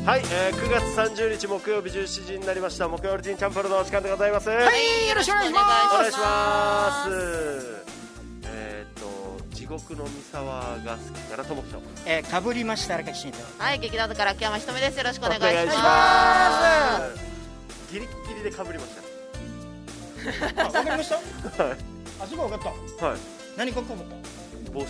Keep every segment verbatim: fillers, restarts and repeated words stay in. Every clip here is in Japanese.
はい、えー、くがつさんじゅうにち木曜日じゅうしちじになりました。木曜ルーティンチャンプルのお時間でございます。はい、 よろしくお願いします。 お願いします。えー、っと地獄の三沢が好きならともきと、 えー、かぶりました荒垣慎一。 はい、劇団から秋山ひとみです。よろしくお願いします。 ギリッギリでかぶりました。あ、わかりました。 はい、 あ、すごいわかった。はい。何かかぶった？ 帽子。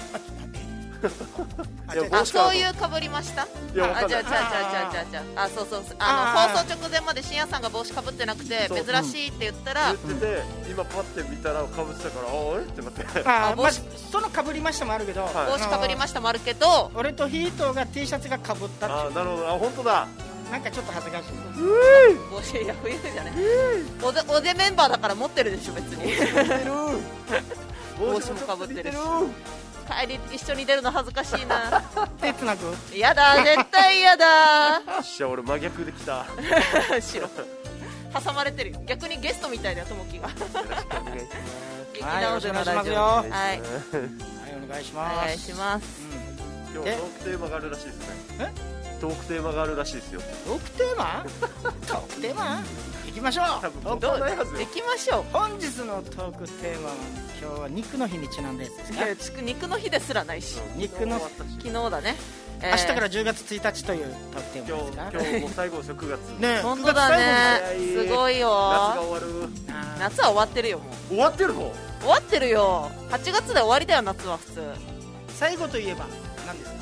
あ、あ、そういうかぶりました。 いや、 あ、じゃあじゃあじゃあじゃあじゃあ、あ、そうそうそう、あの放送直前まで深夜さんが帽子かぶってなくて珍しいって言ったら、 言ってて、今パッて見たらかぶってたから、あれってなって。 あ、帽子、そのかぶりましたもあるけど、 帽子かぶりましたもあるけど、 俺とヒートが T シャツがかぶったっていう。 あ、なるほど。あ、本当だ。 なんかちょっと恥ずかしい。 帽子、いや冬じゃね。おでおでメンバーだから持ってるでしょ別に。帽子もかぶってるし。帰り一緒に出るの恥ずかしいな。 手つなぐ？ やだ、絶対やだ。 よっしゃ、俺真逆で来た。 白挟まれてるよ。逆にゲストみたいだよ、ともきが。 よろしくお願いします。 劇団でのラジオ。はい、 はい、お願いします。 お願いします。 今日トークテーマがあるらしいですね。え？トークテーマがあるらしいですよ。 トークテーマ？トークテーマ？行きましょう。 多分どうないはずよ。 行きましょう。 本日のトークテーマは今日は肉の日にちなんでですか？ 肉の日ですらないし。 肉の昨日だね。 明日からじゅうがつついたちというトークテーマですか？ 今日もう最後ですよ、くがつ。 ね、 本当だね。すごいよ。 夏が終わる。 夏は終わってるよもう。 終わってるの？ 終わってるよ。はちがつで終わりだよ夏は普通。 最後といえば何ですか？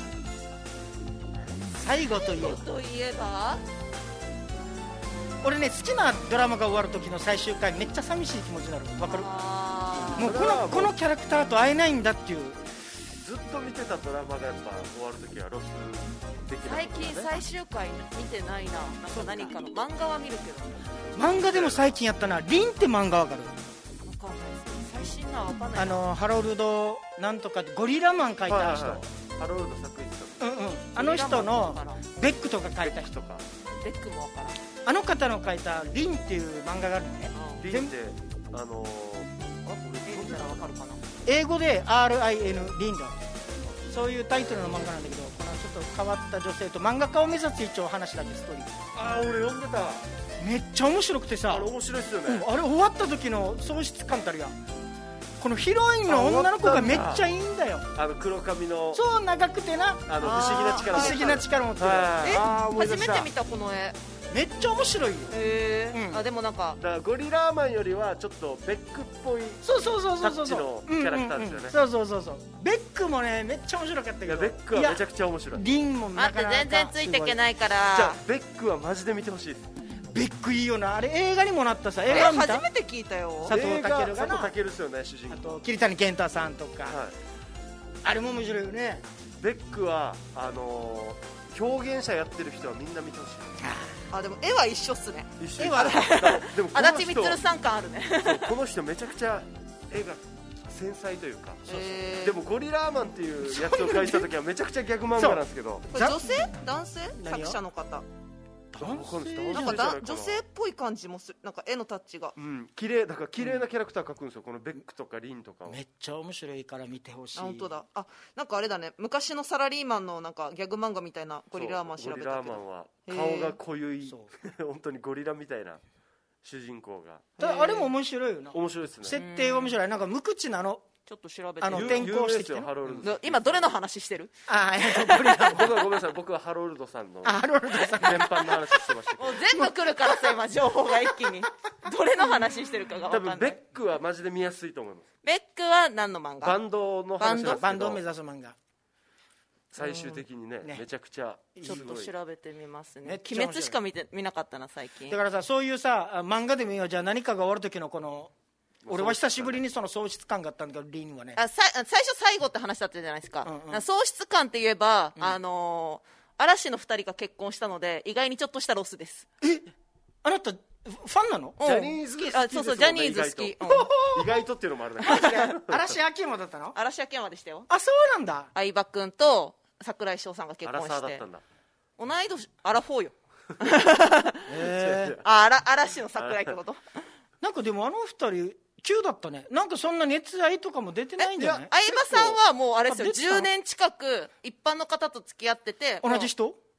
最後といえば。 といえば。 俺ね、好きなドラマが終わる時の最終回めっちゃ寂しい気持ちになる。わかる？もうこのこのキャラクターと会えないんだっていう。 ずっと見てたドラマがやっぱ終わる時はロスできない、 ね、最近最終回見てないな。なんか何かの漫画は見るけど。 漫画でも最近やったな。リンって漫画わかる？ わかんないです。最新のはわかんない。 あのハロルドなんとかゴリラマン書いた人。 はいはいはい、ハロルド作一さん。 うんうん。あの人のベックとか書いた人か。 ベックもわからん。 あの方の書いたリンっていう漫画があるのね。 リンってあのー、あ、これ見たらわかるかな。 英語で アールアイエヌ リンだ。そういうタイトルの漫画なんだけど、このちょっと変わった女性と漫画家を目指す一応話だけストーリー。 あー、俺読んでた。 めっちゃ面白くてさ。 あれ面白いっすよね。 うん、あれ終わった時の喪失感たるやん。このヒロインの女の子がめっちゃいいんだよ。 あの黒髪のそう長くてな、 あの不思議な力不思議な力持ってる。 え、初めて見たこの絵。 めっちゃ面白いよ。 へえ、うん、あ、でもなんかだからゴリラーマンよりはちょっとベックっぽいそうそうそうそうそうタッチのキャラクターですよね。 そうそうそうそう。ベックもねめっちゃ面白かったけど、 ベックはめちゃくちゃ面白い。 リンもなかなか待って、全然ついていけないから。 じゃあベックはマジで見てほしいです。 ベックいいよな。あれ映画にもなったさ。映画初めて聞いたよ。 佐藤健がな、 佐藤健ですよね、主人公。 あと桐谷健太さんとか、 はい、 あれも面白いよね。 ベックはあのー、表現者やってる人はみんな見てほしい。 あ、でも絵は一緒っすね。 一緒。 絵はでも足立みつるさん感あるね。 この人めちゃくちゃ絵が繊細というか。 そうそう。 でもゴリラーマンっていうやつを描いた時はめちゃくちゃギャグ漫画なんですけど。 これ女性？男性？作者の方。なんか女性っぽい感じもする。なんか絵のタッチが。 うん、綺麗だから綺麗なキャラクター描くんですよ。このベックとかリンとかを。 めっちゃ面白いから見てほしい。 あ、本当だ。あ、なんかあれだね。昔のサラリーマンのなんかギャグ漫画みたいなゴリラーマン調べたけど。 ゴリラーマンは顔が濃ゆい本当にゴリラみたいな主人公が。 あれも面白いよな。 面白いですね。 設定面白い。なんか無口なの。 ちょっと調べて。 あの転校してきて。 今どれの話してる？ あ、えっとゴリラ。 僕はごめんなさい。僕はハロルドさんの。 ハロルドさん全般の話してました。 もう全部来るからさ今情報が一気に。どれの話してるかが分かんない。 多分ベックはマジで見やすいと思います。 ベックは何の漫画？ バンドの話なんですけど。 バンドを目指す漫画。 最終的にね、めちゃくちゃちょっと調べてみますね。鬼滅しか見て見なかったな最近。 だからさ、そういうさ漫画でもいいよ。じゃあ何かが終わる時のこの。俺は久しぶりにその喪失感があったんだけど、リンはね。 あ、さ最初最後って話だったじゃないですか。うんうん、喪失感って言えば、うん、あのー、嵐のふたりが結婚したので意外にちょっとしたロスです。 え、あなたファンなの？ ジャニーズ好き。 あ、そうそう、ジャニーズ好き。 意外とっていうのもあるね。 嵐秋山だったの？ 嵐秋山でしたよ。 あ、そうなんだ。 相葉君と櫻井翔さんが結婚して。 アラサーだったんだ。 同い年、アラフォーよ。あ、嵐の櫻井ってこと？ なんかでもあの二人急だったね。なんかそんな熱愛とかも出てないんじゃない？ 相葉さんはもうあれですよ、じゅうねん近く一般の方と付き合ってて。 同じ人？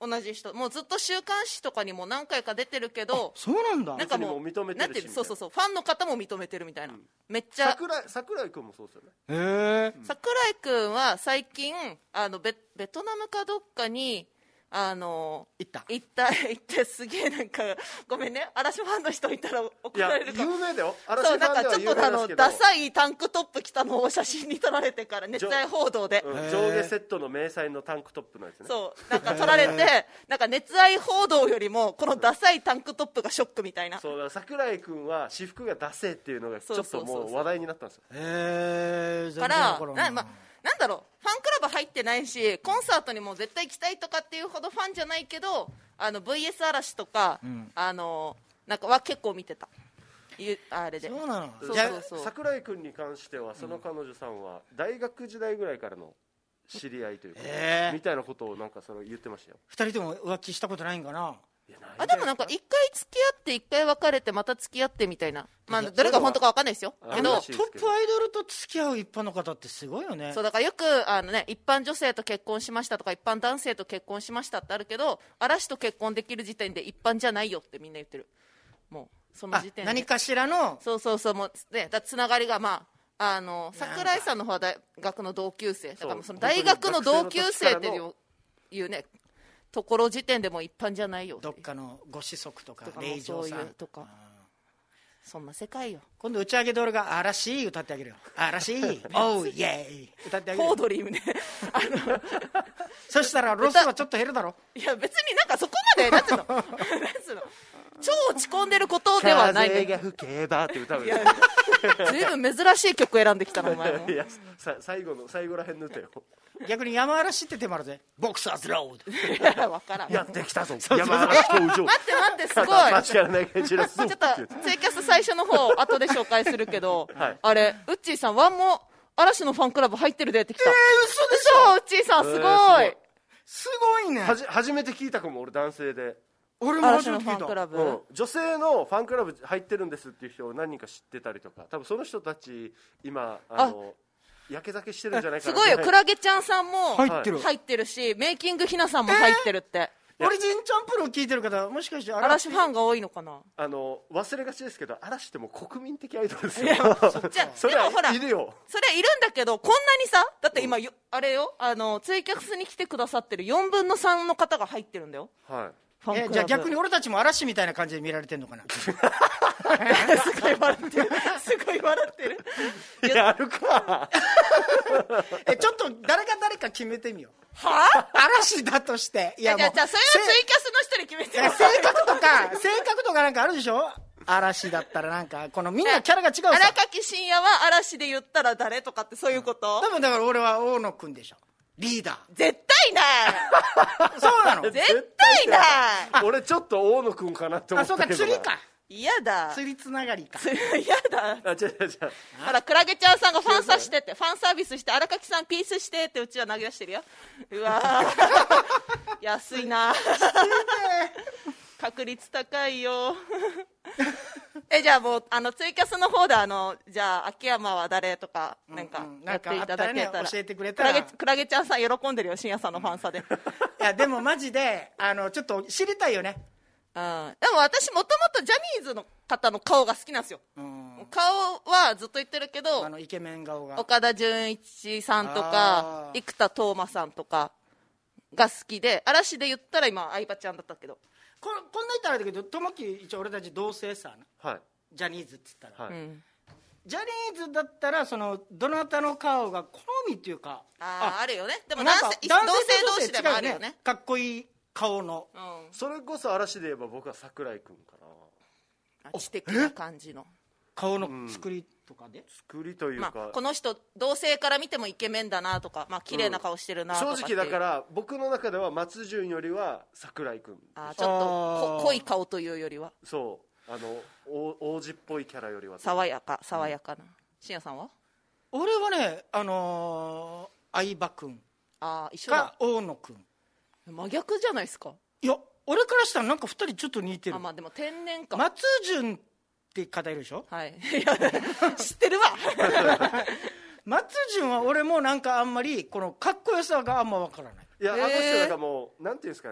同じ人もうずっと週刊誌とかにも何回か出てるけど、 そうなんだ。 なんかもう別にもう認めてるしなんていうのそうそうそうファンの方も認めてるみたいな、 うんめっちゃ桜井桜井君もそうですよね。 へえ。 桜井君は最近あの ベ, ベトナムかどっかにあの行った行った行ってすげえなんかごめんね嵐ファンの人いたら怒いやられるかも。 有名だよ。嵐そうファンでは有なんかちょっとあ名ですけど、 のダサいタンクトップ着たのを写真に撮られてから熱愛報道で、 うんへー上下セットの迷彩のタンクトップのやつね。 そうなんか撮られてなんか熱愛報道よりもこのダサいタンクトップがショックみたいな。 そうだから桜井君は私服がダセーっていうのがちょっとそうそうそうそうもう話題になったんですよ。 へえ。 から全然わな、まあ、なんだろうファンクラブ入ってないしコンサートにも絶対行きたいとかっていうほどファンじゃないけどあの ブイエス 嵐とか、 うん、 あのなんかは結構見てたゆあれで。 そうなの。 そうじゃあそうそう桜井君に関してはその彼女さんは大学時代ぐらいからの知り合いというか、 へーみたいなことをなんかその言ってましたよ。 二人とも浮気したことないんかな。 いやないあでもなんか一回付き合って一回別れてまた付き合ってみたいな、まあ、どれが本当か分かんないですよあけどらしいトップアイドルと付き合う一般の方ってすごいよね。 そうだからよくあの、ね、一般女性と結婚しましたとか一般男性と結婚しましたってあるけど嵐と結婚できる時点で一般じゃないよってみんな言ってる。もうそのあ時点で何かしらの。 そうそうそうもう、ね、だつながりがまああの桜井さんの方は大学の同級生だからもうその大学の同級生っていういうねところ時点でもう一般じゃないよってどっかのご子息とかとか令嬢さもうそうんいうとかそんな世界よ。 今度打ち上げで俺が嵐歌ってあげるよ。嵐おうイエーイ歌ってあげるよ。 コードリームねあのそしたらロスはちょっと減るだろ。 いや別になんかそこまでなんつうのなんつうの超落ち込んでることではないんだ風よ。 が吹けばって歌うよ。 ずいぶん珍しい曲選んできたのお前もいやさ最後の最後らへんの歌よ。 逆に山嵐って手もあるぜ。ボクサーズロード。 いや分からんやってきたぞそうそう山嵐登場。 待って待ってすごい間違いない感じです。 ちょっとツイキャス最初の方後で紹介するけど、 はいあれウッチーさんワンも嵐のファンクラブ入ってるでってきた。 えー、嘘でし嘘ウッチーさんすごい、 えーすすごいね。 はじ初めて聞いたかも俺男性で、 俺も嵐の初めて聞いた。 ファンクラブ、 うん、女性のファンクラブ入ってるんですっていう人を何人か知ってたりとか、多分その人たち今あのやけ酒してるんじゃないかな。 すごいよクラゲちゃんさんも入ってる。 入ってるしメイキングひなさんも入ってるって、 オリジンチャンプルを聞いてる方もしかして嵐ファンが多いのかな。 あの忘れがちですけど嵐ってもう国民的アイドルですよ。 いやじゃあそれでもほらはいるよ。 それはいるんだけどこんなにさだって今よあれよあのツイキャスに来てくださってるよんぶんのさんの方が入ってるんだよはいえファンクラブ。 じゃあ逆に俺たちも嵐みたいな感じで見られてんのかな。 すごい笑ってるすごい笑ってるやるか。 えちょっと誰が誰か決めてみよう。 はあ嵐だとしていいやじゃあじゃあそれはツイキャスの人に決めてよいや性格とか性格とかなんかあるでしょ。嵐だったらなんかこのみんなキャラが違うさ。 荒垣真也は嵐で言ったら誰とかってそういうこと多分だから俺は大野くんでしょ。リーダ絶対ないー。そうなの。 絶対ない俺ちょっと大野くんかなって思あそうかったけどな。 釣りか。 嫌だ釣りつながりか。 嫌だあ違う違う違う。 ほらクラゲちゃんさんがファンサしてってファンサービスして荒垣さんピースしてってうちは投げ出してるよ。うわー安いな確率高いよえじゃあもうあのツイキャスの方であのじゃあ秋山は誰とかなんかうんうんやっていただけたら,、 なんかあったらね教えてくれたらクラゲクラゲちゃんさん喜んでるよ深夜さんのファンサでいやでもマジであのちょっと知りたいよね。 うん、でも私もともとジャニーズの方の顔が好きなんですよ、 うん、 顔はずっと言ってるけどあのイケメン顔が岡田准一さんとあかー生田斗真さんとかが好きで嵐で言ったら今相葉ちゃんだったけど、 これこんな言ったらあれだけどともき一応俺たち同性さはいジャニーズって言ったら、 はい。 うん、 ジャニーズだったらそのどなたの顔が好みっていうかあああるよねでも男なんか性同性同士でもあるよね違うかっこいい顔のうんそれこそ嵐で言えば僕は桜井くんかな。 あ知的な感じの、 顔の作りとかで、 作りというか、 まあ、この人同性から見てもイケメンだなとか、まあ綺麗な顔してるなとかっていう、 正直だから僕の中では松潤よりは桜井くん。 あーちょっとこ濃い顔というよりはそうあのお王子っぽいキャラよりは爽やか爽やかな深夜さんは俺はねあのー、相葉君ああ一緒だか大野君。 真逆じゃないですか。 いや俺からしたらなんかふたりちょっと似てる。 あまあでも天然か、 松潤って方いるでしょ。 はいいや知ってるわ松潤は俺もなんかあんまりこのかっこよさがあんま分からない。 いや、 へーあの人なんかもうなんていうんですかね、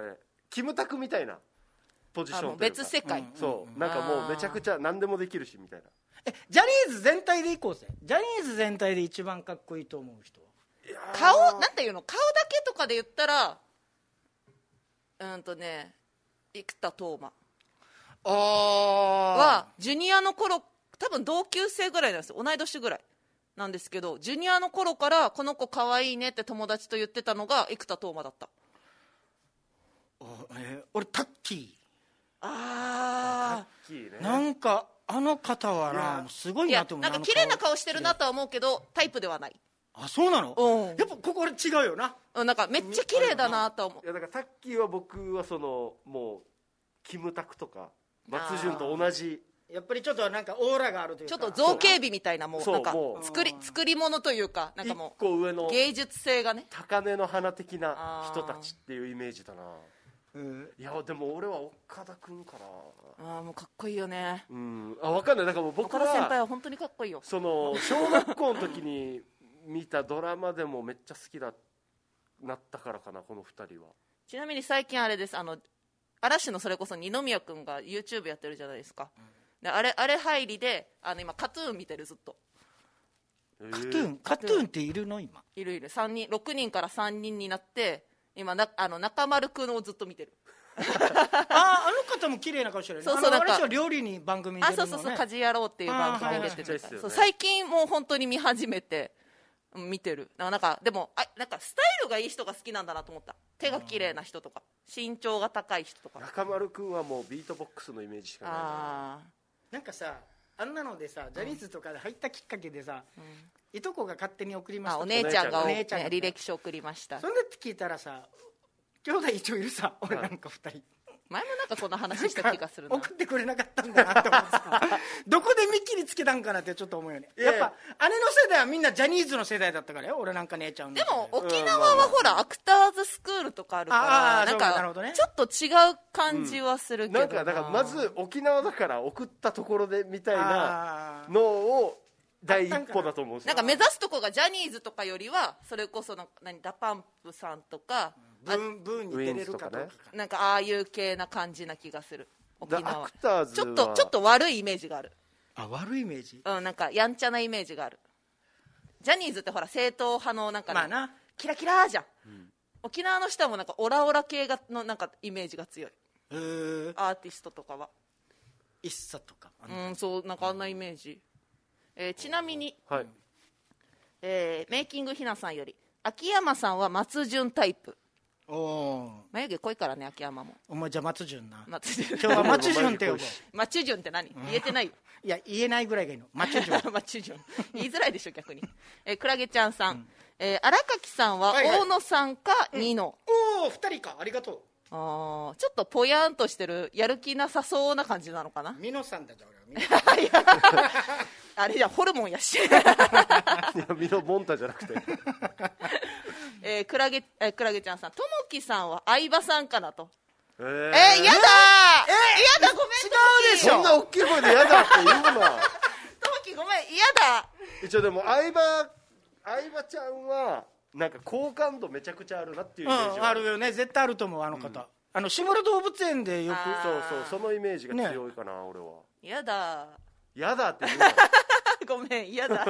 キムタクみたいなポジションというか別世界、 うん、そうなんかもうめちゃくちゃ何でもできるしみたいな。 えジャニーズ全体でいこうぜ。ジャニーズ全体で一番かっこいいと思う人は。 顔なんていうの、顔だけとかで言ったらうんとね生田斗真あはジュニアの頃多分同級生ぐらいなんですよ、同い年ぐらいなんですけど、ジュニアの頃からこの子可愛いねって友達と言ってたのが生田斗真だった。 あ、えー、俺タッキー。 あタッキーね。 なんかあの方はなすごいいやなと思う。 なんか綺麗な顔してるなとは思うけどタイプではない。 あ、そうなの、 うん、 やっぱここ俺違うよな。 なんかめっちゃ綺麗だなと思う。 いやだからタッキーは僕はそのもうキムタクとか松潤と同じ、 やっぱりちょっとなんかオーラがあるというか、 ちょっと造形美みたいな、もうなんかもう作り作り物というか、なんかも一個上のう芸術性がね、 高嶺の花的な人たちっていうイメージだな。 うん、 いやでも俺は岡田君かな。 あもうかっこいいよね。 うん、あ分かんない。だからもう僕は岡田先輩は本当にかっこいいよ。 その小学校の時に見たドラマでもめっちゃ好きだなったからかな、このふたりは。 ちなみに最近あれです、あの嵐のそれこそ二宮君が YouTube やってるじゃないですか、うん、であれあれ入りであの今カトゥーン見てるずっと。 カトゥーンカトゥーンっているの今。 いるいる。さんにんろくにんからさんにんになって今なあの中丸君をずっと見てる。 ああの方も綺麗な顔してるね。 そうそう、なんか私は料理に番組に出るのね。 あそうそうそう、家事やろうっていう番組に出てる、 はいはい、 そう最近もう本当に見始めて見てる。なんかでもあなんかスタイルがいい人が好きなんだなと思った。手が綺麗な人とか身長が高い人とか。 中丸君はもうビートボックスのイメージしかないな。 あなんかさあんなのでさジャニーズとかで入ったきっかけでさ、うん、いとこが勝手に送りました。 あお姉ちゃんがお姉ちゃんが、 ね、履歴書送りました。 そんでって聞いたらさ兄弟一応いるさ、俺なんかふたり前もなんかこんな話した気がするな。 送ってくれなかったんだなって思ってさどこで見切りつけたんかなってちょっと思うよね。やっぱ姉の世代はみんなジャニーズの世代だったからよ。俺なんか姉ちゃんの。 でも沖縄はほらアクターズスクールとかあるからなんかちょっと違う感じはするけど、 うん、なんかだからまず沖縄だから送ったところでみたいなのを第一歩だと思うんですよ。 なんか目指すとこがジャニーズとかよりはそれこその何ダパンプさんとか、 ブーンブーンに出れるかとか、ね、 なんかああいう系な感じな気がする。沖縄アクターズはちょっとちょっと悪いイメージがある。 あ悪いイメージ。 うんなんかやんちゃなイメージがある。ジャニーズってほら正統派のなんか、ねまあな、 キラキラじゃん、うん、沖縄の人はもなんかオラオラ系がのなんかイメージが強い。 へーアーティストとかはイッサとかうんそうなんかあんなイメージ、えー、ちなみに、 はいえー、メイキングひなさんより秋山さんは松潤タイプ。 お眉毛濃いからね秋山も。 お前じゃあ松潤な。 松潤今日は松潤って呼ぼう。 松潤って何言えてないよいや言えないぐらいがいいの。松潤松潤言いづらいでしょ逆に、えー、クラゲちゃんさん、うんえー、荒垣さんは大野さんかニノ、 うん、おおふたりかありがとう。 あちょっとぽやんとしてるやる気なさそうな感じなのかな。 ミノさんだじゃ俺はミノあれじゃホルモンやしいやミノモンタじゃなくてえー、クラゲ、えー、クラゲちゃんさんともきさんは相葉さんかなと。 えー、 えー、やだー、えー、やだごめん。 違うでしょ。 そんな大きい声でやだって言うなともきごめん嫌だ。 一応でも相葉相葉ちゃんはなんか好感度めちゃくちゃあるなっていうイメージは、 うん、あるよね。絶対あると思うあの方、うん、あの志村動物園でよくそうそうそのイメージが強いかな、ね、俺は。 やだやだって言うなごめん嫌だ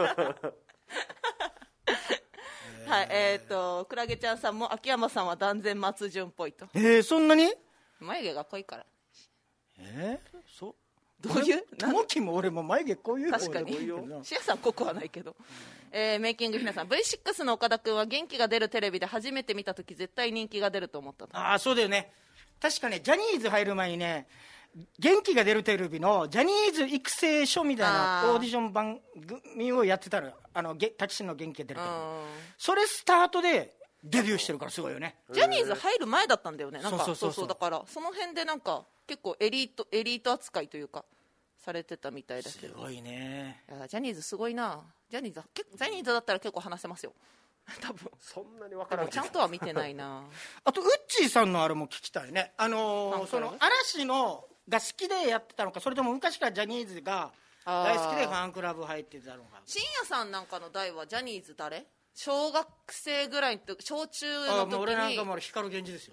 はいえー、とクラゲちゃんさんも秋山さんは断然松潤っぽいと。 えー、そんなに眉毛が濃いから。 えー、そうどういうともきも俺も眉毛こういう確かにシアさん濃くはないけど、うんえー、メイキングひなさん ブイシックス の岡田君は元気が出るテレビで初めて見た時絶対人気が出ると思ったと。 ああそうだよね。確かねジャニーズ入る前にね元気が出るテレビのジャニーズ育成所みたいなオーディション番組をやってたの。あのタキシンの元気が出るテレビ。それスタートでデビューしてるからすごいよね。 ジャニーズ入る前だったんだよね。なんかそうそうそうだからその辺でなんか結構エリートエリート扱いというかされてたみたいだけど。 すごいね。 いやジャニーズすごいな。ジャニーズ結構ジャニーズだったら結構話せますよ多分。 そんなに分からない。 ちゃんとは見てないなあとウッチーさんのあれも聞きたいね。あのー、その嵐のが好きでやってたのかそれとも昔からジャニーズが大好きでファンクラブ入ってたのか。 深夜さんなんかの代はジャニーズ誰小学生ぐらいの時小中の時に。 あ俺なんかも光源氏ですよ。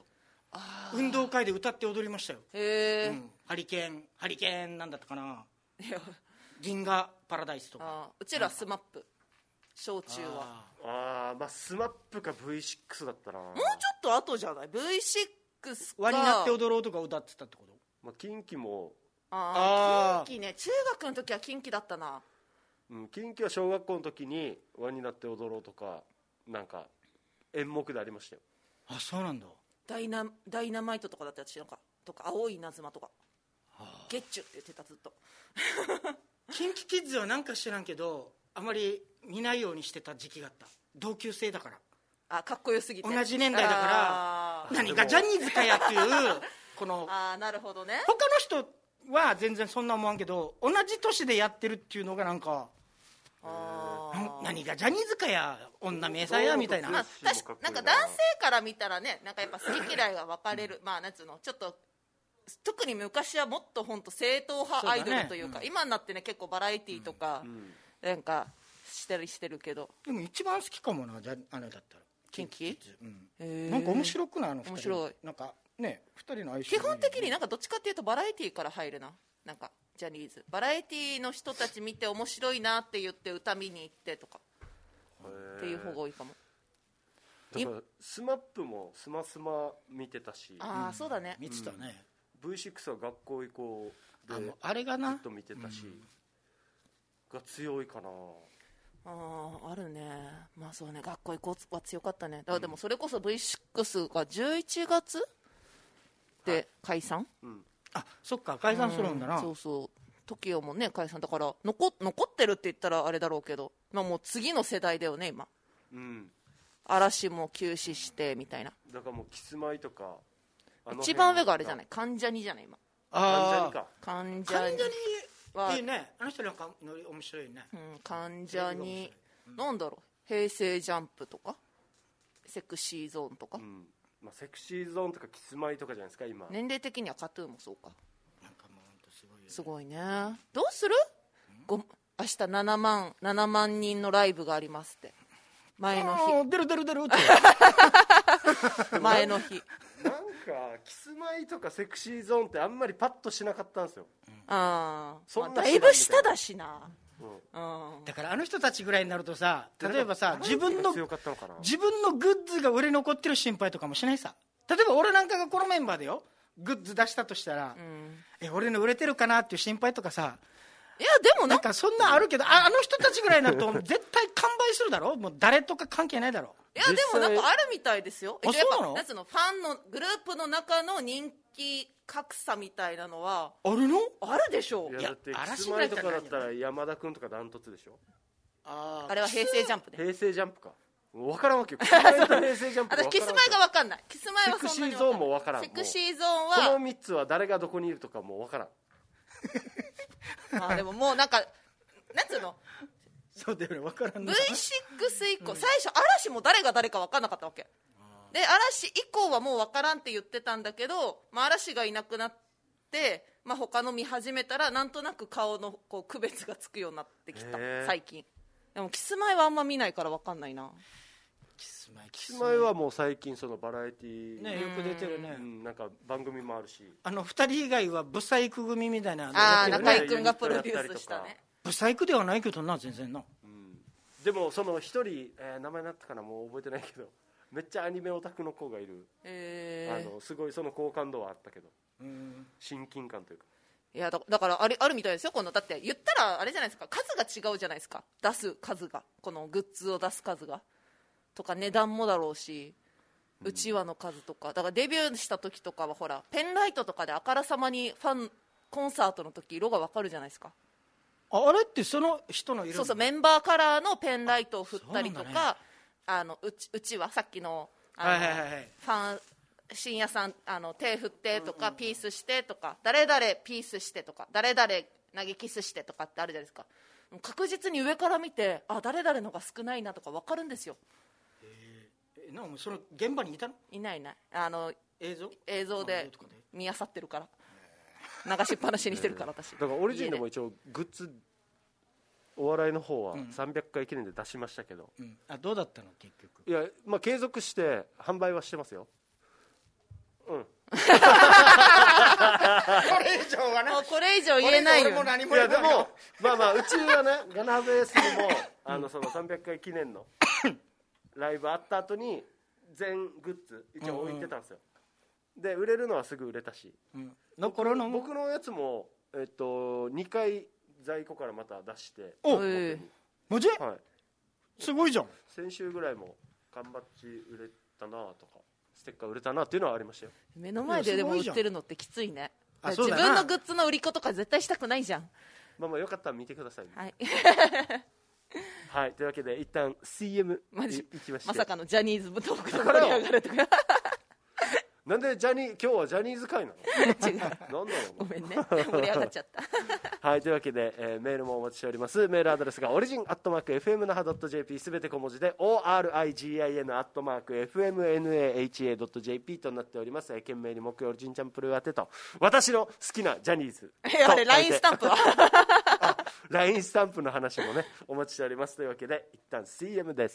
運動会で歌って踊りましたよ。 へえ、 うん、ハリケーンハリケーンなんだったかな、 いや銀河パラダイスとか。 あうちらスマップ小中はああまあスマップか ブイシックス だったな。もうちょっと後じゃない ブイシックス か輪になって踊ろうとか歌ってたってこと。 まあキンキもああキンキね、中学の時はキンキだったな。 うん、近畿は小学校の時に輪になって踊ろうとかなんか演目でありましたよ。 あそうなんだ。 ダイナダイナマイトとかだったら私なんかとか青い稲妻とかゲッチュって言ってたずっとキンキキッズはなんか知らんけどあまり見ないようにしてた時期があった。同級生だからあかっこよすぎて同じ年代だから何がジャニーズかやっていうこのあなるほどね。 他の人は全然そんな思わんけど同じ年でやってるっていうのがなんかあ何がジャニーズかや女名さんやみたいな、 まあ、確かなんか男性から見たらねなんかやっぱ好き嫌いが分かれる、うん、まあなんつうのちょっと特に昔はもっと本当正統派アイドルというか、ねうん、今になってね結構バラエティーとか、うん、なんかしたりしてるけどでも一番好きかもなじゃあれだったらキンキ、 うん、なんか面白くないあのふたり面白いなんかねふたりの相性基本的になんかどっちかっていうとバラエティーから入るななんかジャニーズバラエティーの人たち見て面白いなって言って歌見に行ってとかっていう方が多いかも。 だからスマップもスマスマ見てたしああ、うん、そうだね見てたね、 うん、ブイシックス は学校行こうであのあれがなずっと見てたし、うん、が強いかな。 あああるね。まあそうね学校行こうは強かったね。だからでもそれこそ ブイシックス がじゅういちがつで解散、はいうん、あそっか解散するんだな、 うん、そうそう トキオ もね解散だから残残ってるって言ったらあれだろうけど、まあ、もう次の世代だよね今、うん、嵐も休止してみたいな。 だからもうキスマイとか一番上があれじゃない関ジャニじゃない今。 ああ関ジャニ関ジャニいいねあの人なんか面白いね、 うん、関ジャニ、うん、なんだろう平成ジャンプとかセクシーゾーンとか、うんまあ、セクシーゾーンとかキスマイとかじゃないですか今。 年齢的にはカトゥーンもそうか。 なんかもう本当すごいよね。すごいね。どうする？ご明日ななまんななまん人のライブがありますって前の日。 出る出る出るって前の日。 なんかキスマイとかセクシーゾーンってあんまりパッとしなかったんですよ、うん、 ああ、まあ、だいぶ下だしな、 うんうん、だからあの人たちぐらいになるとさ例えばさ自分の自分のグッズが売れ残ってる心配とかもしないさ。例えば俺なんかがこのメンバーでよグッズ出したとしたら、うん、え俺の売れてるかなっていう心配とかさ。 いやでもなんかそんなあるけど、うん、あ, あの人たちぐらいになると絶対完売するだろもう誰とか関係ないだろ。 いやでもなんかあるみたいですよ。 あそうなの？ やっぱのファンのグループの中の人気格差みたいなのはあるの？ あるでしょう。 いやだってキスマイとかだったら山田君とかダントツでしょ。 ああれは平成ジャンプで。 平成ジャンプか分からんわけよ。キスマイと平成ジャンプ私キスマイが分かんない。キスマイはそんなに分かんない。 セクシーゾーンも分からん。 セクシーゾーンはこのみっつは誰がどこにいるとかも分からん。 あでももうなんかなんつうのそうだよね分からんな。 ブイシックス 以降、うん、最初嵐も誰が誰か分かんなかったわけで嵐以降はもう分からんって言ってたんだけど、まあ、嵐がいなくなって、まあ、他の見始めたらなんとなく顔のこう区別がつくようになってきた最近。でもキスマイはあんま見ないから分かんないな。 キスマイキスマイはもう最近そのバラエティーねよく出てるね、 うん、なんか番組もあるしあのふたり以外はブサイク組みたいなああ中居君がプロデュースしたね。 ブサイクではないけどな全然な、 うん、でもその一人、えー、名前になったかなもう覚えてないけどめっちゃアニメオタクの子がいる、えー、あのすごいその好感度はあったけど、うん、親近感というかいや だ, だからあ る, あるみたいですよ。このだって言ったらあれじゃないですか数が違うじゃないですか出す数がこのグッズを出す数がとか値段もだろうしうちわの数とかだからデビューした時とかはほらペンライトとかであからさまにファンコンサートの時色が分かるじゃないですか。 あれってその人の色そうそうメンバーカラーのペンライトを振ったりとか、ね、あの う, ちうちはさっきのあの、はいはいはい、ファン深夜さんあの手振ってとか、うんうん、ピースしてとか誰々ピースしてとか誰々投げキスしてとかってあるじゃないですか。確実に上から見てあ誰々のが少ないなとか分かるんですよ。 えー、なんかその現場にいたの？ いないいないあの映像映像で見漁ってるから流しっぱなしにしてるから私だからオリジンでも一応グッズお笑いの方はさんびゃっかい記念で出しましたけど、 うん、あどうだったの結局。 いや、まあ、継続して販売はしてますよ。うんれ以上はね、 もうこれ以上言えないよ。 俺も何もい言えないよ。 やでもまあまあうちはねガナベースにもあのそのさんびゃっかい記念のライブあった後に全グッズ一応置いてたんですよ、うんうん、で売れるのはすぐ売れたし、うん、 残るの僕のやつも、えっと、にかい在庫からまた出して、 おえマジ、 はい、 すごいじゃん。 先週ぐらいも缶バッジ売れたなとかステッカー売れたなっていうのはありましたよ。 目の前ででも売ってるのってきついね。 あ自分のグッズの売り子とか絶対したくないじゃん。 まあまあよかったら見てください、ね、 はいはい、というわけで一旦 シーエムマジいきまして、 まさかのジャニーズトークで盛り上がるとかなんでジャニー今日はジャニーズ会なの違うなんだろうごめんね盛り上がっちゃったはいというわけで、えー、メールもお待ちしております。メールアドレスがオリジンアットマーク エフエムナハドットジェーピー すべて小文字で オーアールアイジーアイエヌ アットマーク エフエムエヌエーエイチエードットジェーピー となっております。えー、懸命に木曜オリジンチャンプルー宛てと私の好きなジャニーズえあれ ライン スタンプはライン スタンプの話もねお待ちしております。というわけで一旦 シーエム です。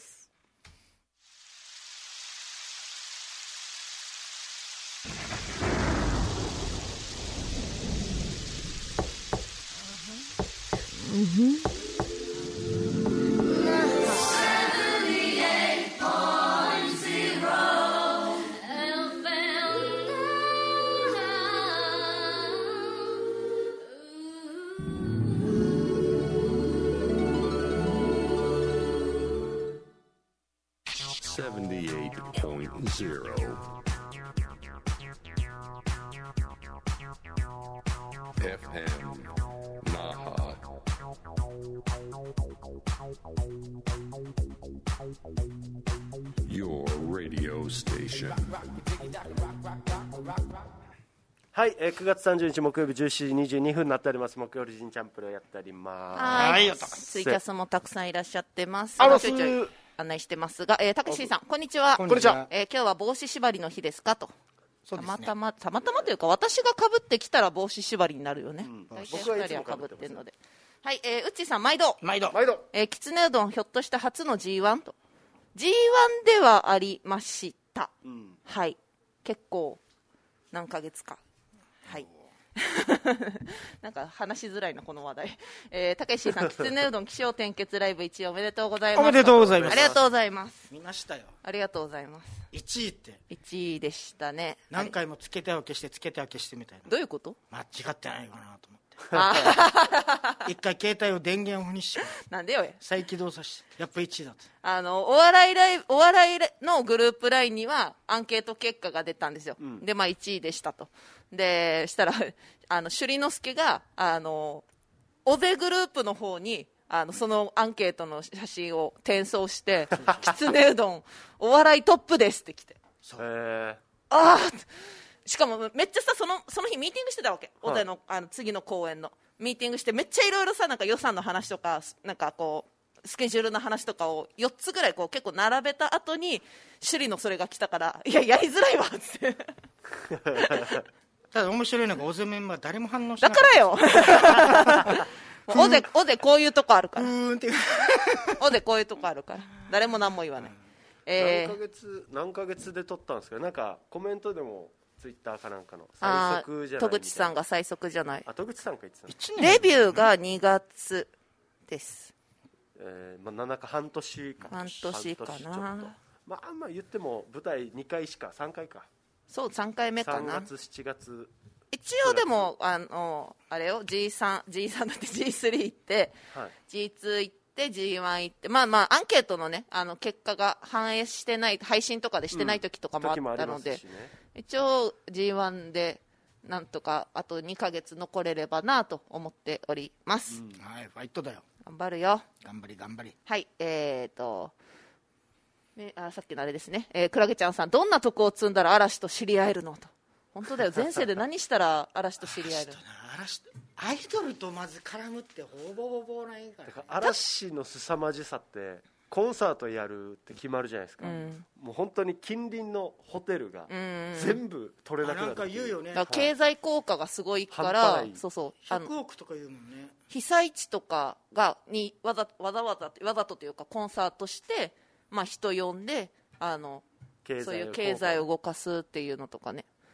はい、えー、くがつさんじゅうにち木曜日じゅうしちじにじゅうにふんになっております。木曜日人チャンプルをやっております。 はい、ツイキャスもたくさんいらっしゃってます。あのちょいちょい案内してますが、えー、たけしさんこんにちは。 こんにちは。 えー、今日は帽子縛りの日ですかと。 そうですね、 たまたまたまたまというか私が被ってきたら帽子縛りになるよね。うん、大体ふたりは被ってるので。はい、えー、うっちーさん毎度毎度毎度。 えー、きつねうどんひょっとして初の ジーワン と ジーワン ではありました。うん、はい結構何ヶ月かはいなんか話しづらいなこの話題。えー、たけしさんきつねうどん起承転結ライブいちいおめでとうございます。 おめでとうございます。 ありがとうございます。 見ましたよ。 ありがとうございます。 いちいっていちいでしたね。 何回もつけては消してつけては消してみたいな。 どういうこと？ 間違ってないかなと思って一回携帯を電源オフにしてなんでよ再起動させてやっぱいちいだと。 あのお笑いライブお笑いのグループラインにはアンケート結果が出たんですよ、うん、でまあいちいでしたと。でしたらあの朱里之助があのおぜグループの方にあのそのアンケートの写真を転送してきつねうどんお笑いトップですって来て、 へーああしかもめっちゃさそのその日ミーティングしてたわけ、はい、おでのあの次の公演のミーティングしてめっちゃいろいろさなんか予算の話とかなんかこうスケジュールの話とかをよっつぐらいこう結構並べた後に首里のそれが来たからいややりづらいわっつってただ面白いのがオゼメンバー誰も反応しなだかったからよオゼオゼこういうとこあるからうーんってオゼこういうとこあるから誰も何も言わない、 えー、何ヶ月何ヶ月で撮ったんですか。なんかコメントでもツイッターかなんかの最速じゃない戸口さんが最速じゃない。 あ戸口さんか言ってたのデビューがにがつです、 えーまあ、ななか半年か半年かな。 まあ、あんま言っても舞台にかいしかさんかいかそうさんかいめかな。 さんがつしちがつ一応でもあのあれよ ジースリー ジースリー だって ジースリー 行って、はい、ジーツー 行って ジーワン 行ってまあまあアンケートのねあの結果が反映してない配信とかでしてない時とかもあったので、うんね、一応 ジーワン でなんとかあとにかげつ残れればなと思っております、うん、 はいファイトだよ頑張るよ頑張り頑張り。 はいえーとね、あさっきのあれですね、えー、クラゲちゃんさんどんな徳を積んだら嵐と知り合えるのと。本当だよ前世で何したら嵐と知り合えるの。 嵐とアイドルとまず絡むってほぼほぼないから。だから嵐の凄まじさってコンサートやるって決まるじゃないですか、うん、もう本当に近隣のホテルが全部取れなくなる。 なんか言うよね。 だから経済効果がすごいから、はい、そうそうひゃくおくとか言うもんね。 被災地とかがにわざわざわざわざとというかコンサートして、まあ、人呼んであのそういう経済を動かすっていうのとかね、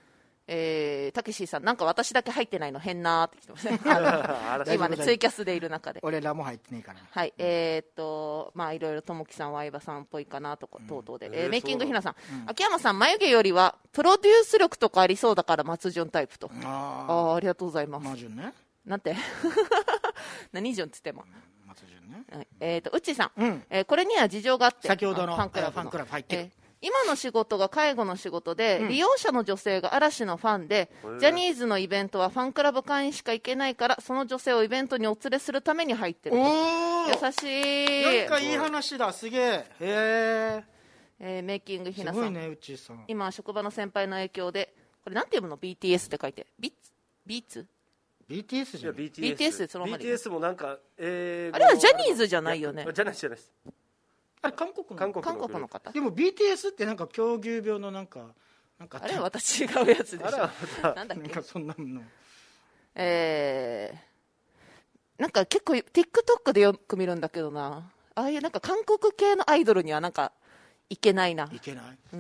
えー、たけしさんなんか私だけ入ってないの変なーって来てますね今ねツイキャスでいる中で俺らも入ってねえからね。 はい、えー、っとまあいろいろともきさんは相葉さんっぽいかなとか、うん、等々で、えー、メイキングひなさん、うん、秋山さん眉毛よりはプロデュース力とかありそうだから松潤タイプと。ああありがとうございます。 松潤ね。 なんて何潤っつっても、 うん、松潤ね、 はい、えー、っとうっちーさん、 うん、 えー、これには事情があって先ほどのファンクラブの、 ファンクラブ入ってる、 えー今の仕事が介護の仕事で、うん、利用者の女性が嵐のファンで、ジャニーズのイベントはファンクラブ会員しか行けないからその女性をイベントにお連れするために入ってる。優しい。 なんかいい話だ。すげえ。へえ。 えー、メイキングひなさん、 すごいね、うちさん。 今職場の先輩の影響でこれなんて読むの ビーティーエス って書いてビッツビーツビーティーエス じゃん。 ビーティーエス そのままでビーティーエス もなんか、えー、 あれはジャニーズじゃないよね。 じゃないじゃないです。 あれ韓国の韓国 の, 韓国の方でも ビーティーエス ってなんか狂牛病のなんかなんかあれは私違うやつでしょ。なんだっけ。 なんかそんなのえー、なんか結構 TikTok でよく見るんだけどな、ああいうなんか韓国系のアイドルにはなんかいけないな。 いけない。 うん、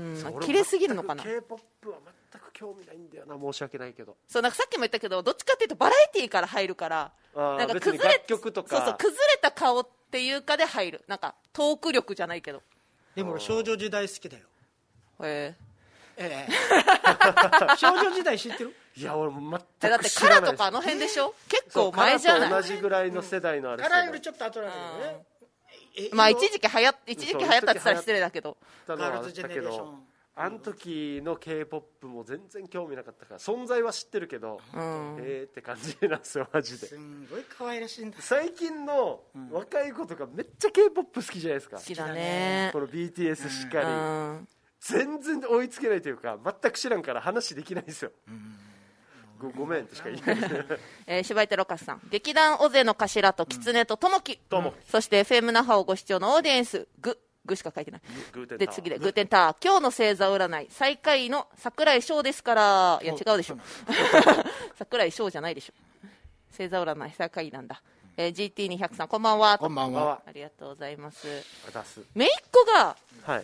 綺麗すぎるのかな。 K-ポップ は全く興味ないんだよな。申し訳ないけど。 そうなんかさっきも言ったけどどっちかっていうとバラエティーから入るからなんか崩れ楽曲とかそうそう崩れた顔っていうかで入る。なんかトーク力じゃないけど。 でも俺少女時代好きだよ。 へええ少女時代知ってる？ いや俺全く知らない。だってカラとかあの辺でしょ。結構前じゃない。 カラと同じぐらいの世代のあれ。 カラよりちょっと後なんだよね。 まあ一時期流行一時期流行ったって言ったら失礼だけど。 ガールズジェネレーション。 あの時の K-ポップ も全然興味なかったから存在は知ってるけど、うん、えーって感じなんですよマジで。 すんごい可愛らしいんだ。 最近の若い子とかめっちゃ K-ポップ 好きじゃないですか。 好きだね。 この ビーティーエス しっかり、うん、全然追いつけないというか全く知らんから話できないんですよ、うん、ご, ごめんとしか言えない、 えー、柴井ロカスさん、劇団尾瀬の頭と狐とともき、うん、そして エフエム 那覇をご視聴のオーディエンスググしか書いてない。で次でグーテンター、今日の星座占い最下位の櫻井翔ですから。いや違うでしょ櫻井翔じゃないでしょ。星座占い最下位なんだ。えー、ジーティーにひゃく さんこんばんは。 こんばんは。 ありがとうございます。 ます姪っ子が、 はい、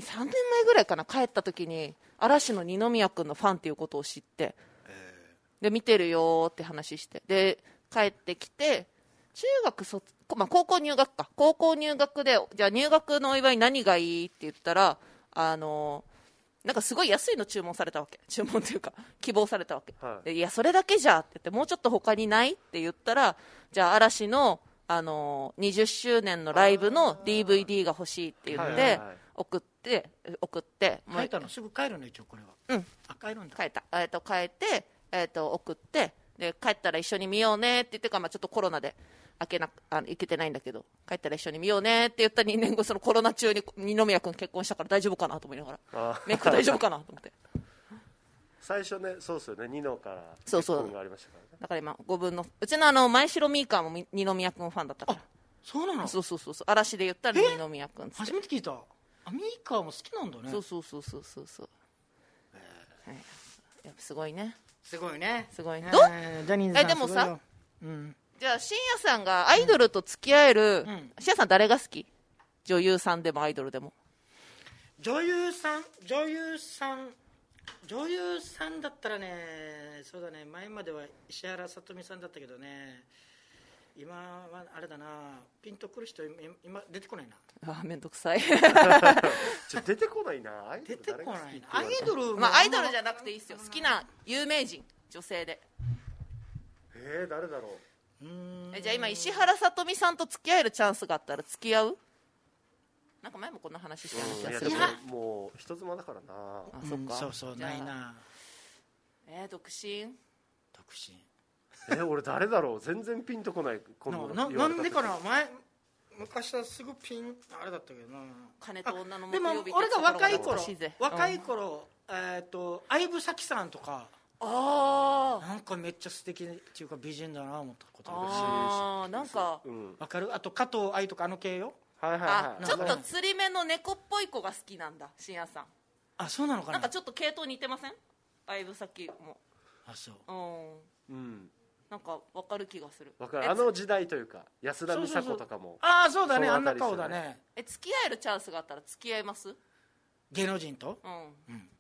さんねんまえぐらいかな、帰った時に嵐の二宮君のファンっていうことを知って、えー、で見てるよって話して、で帰ってきて中学卒、まあ、高校入学か高校入学で、じゃあ入学のお祝い何がいいって言ったら、あのなんかすごい安いの注文されたわけ。注文というか希望されたわけ、はい、でいやそれだけじゃって言って、もうちょっと他にないって言ったら、じゃあ嵐の、あのにじゅっしゅうねんのライブの ディーブイディー が欲しいって言って送って送って帰ったのすぐ帰るの一応これは。うん、あ帰るんだ。 帰った、えー、と帰って、えー、と送って、で帰ったら一緒に見ようねって言ってから、まあ、ちょっとコロナで開けなあの行けてないんだけど、帰ったら一緒に見ようねって言ったにねんご、そのコロナ中に二宮君結婚したから大丈夫かなと思いながら、メイク大丈夫かなと思って最初ね、そうですよね、ニノから結婚がありましたからね。 だから今ごぶんのうちのあの前城ミーカーも二宮君ファンだったから。あそうなの。 そうそうそうそう、嵐で言ったら二宮君。 初めて聞いた。あミーカーも好きなんだね。 そうそうそうそうそうそう、えーはい、やっぱすごいね。 すごいね。 すごいね。 どジャニーズさんえでもさ、 うん、 じゃあ深夜さんがアイドルと付き合える、うん、深夜さん誰が好き？女優さんでもアイドルでも。 女優さん女優さん女優さんだったらね、そうだね、前までは石原さとみさんだったけどね、今はあれだな、ピンとくる人今出てこないな。 あめんどくさいちょ出てこないな。アイドル出てこないな。アイドル、 まあ、アイドルじゃなくていいですよ。好きな有名人女性で。 えー、誰だろう。 うーんえじゃあ今石原さとみさんと付き合えるチャンスがあったら付き合う？なんか前もこんな話したような気がする。 いやでももう人妻だからな。 あそっか、 うん、そうそうないな。 えー、独身独身え俺誰だろう、全然ピンとこない。このな, な, なんでかな。前昔はすぐピンあれだったけどな。 金と女のでも俺が若い頃若い頃、うん、えっ、ー、と相武咲さんとか、 あなんかめっちゃ素敵っていうか美人だな思ったことあるし、なんかわかる。あと加藤愛とかあの系よ。 はいはいはい、 ちょっと釣り目の猫っぽい子が好きなんだ深夜さん。 あそうなのかな。 なんかちょっと系統似てません？相武咲も。 あそううん、うんなんか分かる気がする。 分かる。あの時代というか安田美沙子とかも。そうそうそうああそうだね、あんな顔だね。 え付き合えるチャンスがあったら付き合います？ 芸能人と？ うん、うん、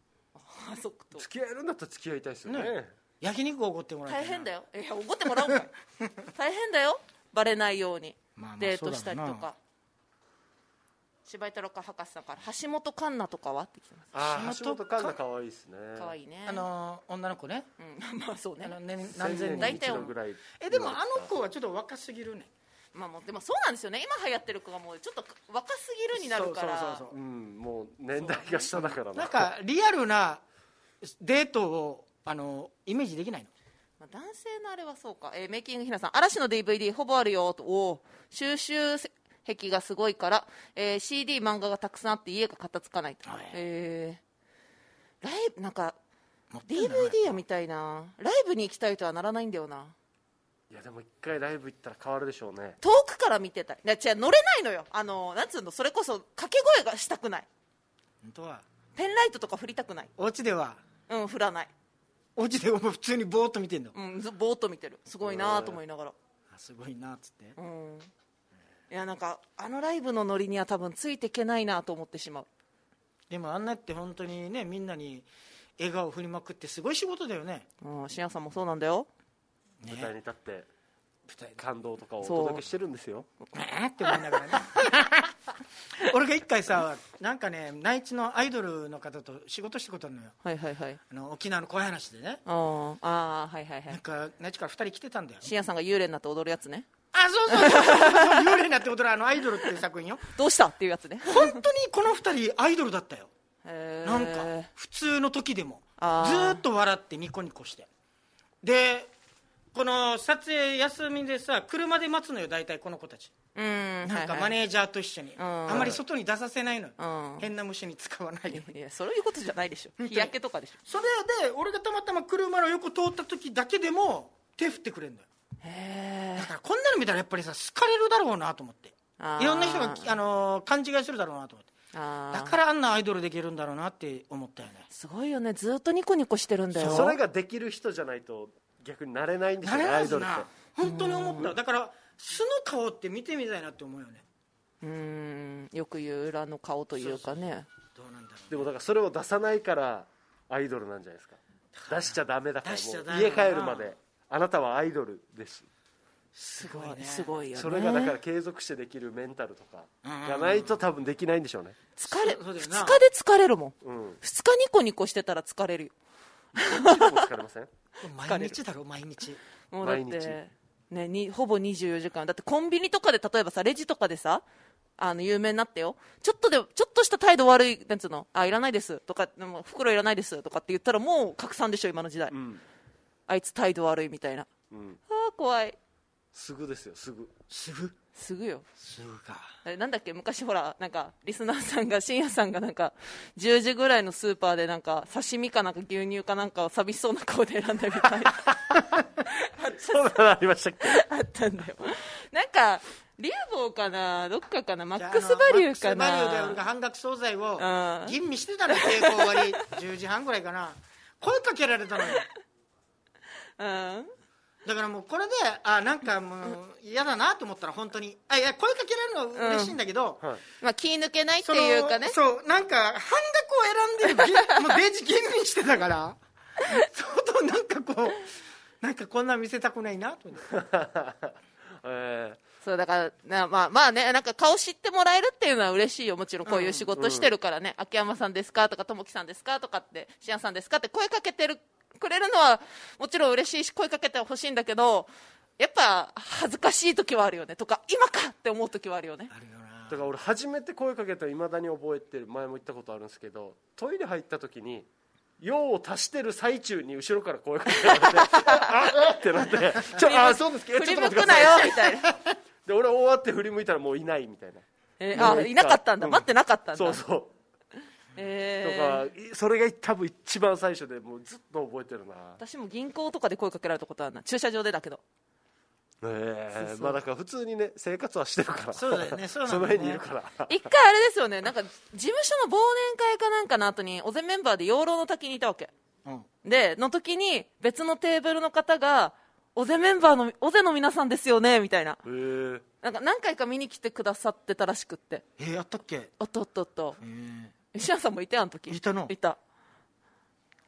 あそっと付き合えるんだったら付き合いたいですよね。 ね焼肉おごってもらいたいな。 大変だよ。いやおごってもらおうか大変だよ、バレないように、 まあまあデートしたりとそうだろうなか。柴井太郎か博士さんから橋本環奈とかはって聞きます。 ああ、 橋本橋本環奈可愛いですね。 可愛いね。 あの女の子ね、 うんまあそうねあのね何千人大体千年に一度ぐらい。 えでもあの子はちょっと若すぎるね。 まあもうでもそうなんですよね。今流行ってる子がもうちょっと若すぎるになるから。 そうそうそうそううん、もう年代が下だからな。 なんかリアルなデートをあのイメージできないの。 まあ、男性のあれはそうか、えーメイキングひなさん、嵐の ディーブイディー ほぼあるよと、おー収集癖がすごいから、えー シーディー 漫画がたくさんあって家が片付かないと、 はいえーライブなんか持ってんだディーブイディー やみたいな、ライブに行きたいとはならないんだよな。 いやでも一回ライブ行ったら変わるでしょうね。 遠くから見てたい。いや違う、乗れないのよ。あのなんつうの、それこそ掛け声がしたくない。 本当はペンライトとか振りたくない。 お家ではうん、振らない。 お家でも普通にボーっと見てんの。 うん、ずぼーっと見てる。すごいなと思いながら。 あすごいなっつって。 うんいやなんかあのライブのノリには多分ついていけないなと思ってしまう。 でもあんなって本当にねみんなに笑顔を振りまくってすごい仕事だよね。 うん、しんやさんもそうなんだよ。 舞台に立って舞台で感動とかをお届けしてるんですよ。 えーって思いながらね俺が一回さなんかね内地のアイドルの方と仕事したことあるのよ。 はいはいはい。 あの沖縄の怖い話でね、 あーあーはいはいはい。 なんか内地からふたり来てたんだよ。 しんやさんが幽霊になって踊るやつね。 あそうそうそうそう幽霊になって踊るあのアイドルっていう作品よ。 どうしたっていうやつね。 本当にこのふたりアイドルだったよ。 へーなんか普通の時でもあーずーっと笑ってニコニコして、でこの撮影休みでさ車で待つのよ大体この子たち。 うんなんかマネージャーと一緒に、 んあまり外に出させないのよ、 うん変な虫に使わないように。 いやそういうことじゃないでしょ。日焼けとかでしょ。 それで俺がたまたま車の横通った時だけでも手振ってくれるんだよ。 へだからこんなの見たらやっぱりさ好かれるだろうなと思ってあーいろんな人が、あのー勘違いするだろうなと思ってあだからあんなアイドルできるんだろうなって思ったよね。 すごいよね。ずっとニコニコしてるんだよ。 それができる人じゃないと逆になれないんでしょなうね、 れないぞなアイドルって。 本当に思った。だから素の顔って見てみたいなって思うよね。 うーんよく言う裏の顔というかね。 どうなんだろう。 でもだからそれを出さないからアイドルなんじゃないですか。出しちゃダメだから出しちゃもダメだなう家帰るまであなたはアイドルです。 すごいね。 すごいよね。 それがだから継続してできるメンタルとかがないと多分できないんでしょうね。 疲れそうそうだよなふつかで疲れるもん。 うん。 ふつかニコニコしてたら疲れるよ。 どっちでも疲れません？ 毎日だろ毎日。 もうだっ毎日て、ね、にほぼにじゅうよじかんだってコンビニとかで例えばさレジとかでさあの有名になってよちょっとでちょっとした態度悪いなんつうのあいらないですとかでも袋いらないですとかって言ったらもう拡散でしょ今の時代、 うん。 あいつ態度悪いみたいなうん。 あー怖いすぐですよ、すぐ。 すぐすぐよすぐか。 あれなんだっけ昔ほらなんかリスナーさんが深夜さんがなんかじゅうじぐらいのスーパーでなんか刺身かなんか牛乳かなんかを寂しそうな顔で選んだみたいなそんなのありましたっけ？ あったんだよなんかリュウボウかなどっかかなマじゃあックスバリューかマックスバリューで俺がな半額惣菜をうん吟味してたら抵抗終わりじゅうじはんぐらいかな声かけられたのよ。 うんだからもうこれであなんかもう嫌だなと思ったら本当にあいや声かけられるのは嬉しいんだけど、 はい。 まあ、気抜けないってそのいうかねそうなんか半額を選んでるげもうデージ吟味してたから相当なんかこうなんかこんなん見せたくないなと思ってえそうだからな、まあ、まあねなんか顔知ってもらえるっていうのは嬉しいよもちろんこういう仕事してるからね、秋山さんですかとかともきさんですかとかってしやさんですかって声かけてるくれるのはもちろん嬉しいし声かけてほしいんだけどやっぱ恥ずかしい時はあるよねとか今かって思う時はあるよねあるよなーだから俺初めて声かけたいまだに覚えてる。前も言ったことあるんですけど、トイレ入った時に用を足してる最中に後ろから声かけられてあっってなってちょあそうですけど振りちょっと向くな待ってくださいよみたいな、 で俺終わって振り向いたらもういないみたいな。 えーもうあいなかったんだ、 うん待ってなかったんだそうそうえーとかいそれが多分一番最初でもうずっと覚えてるな。 私も銀行とかで声かけられたことあるな駐車場でだけどええそうそうまあだから普通にね生活はしてるからそうだよねそうなんだよねその辺にいるから一回あれですよねなんか事務所の忘年会かなんかの後に尾瀬メンバーで養老の滝にいたわけうんでの時に別のテーブルの方が尾瀬メンバーの尾瀬の皆さんですよねみたいなへえなんか何回か見に来てくださってたらしくってえー、やったっけおっとおっとおっとえー石原さんもいてあの時いたのいた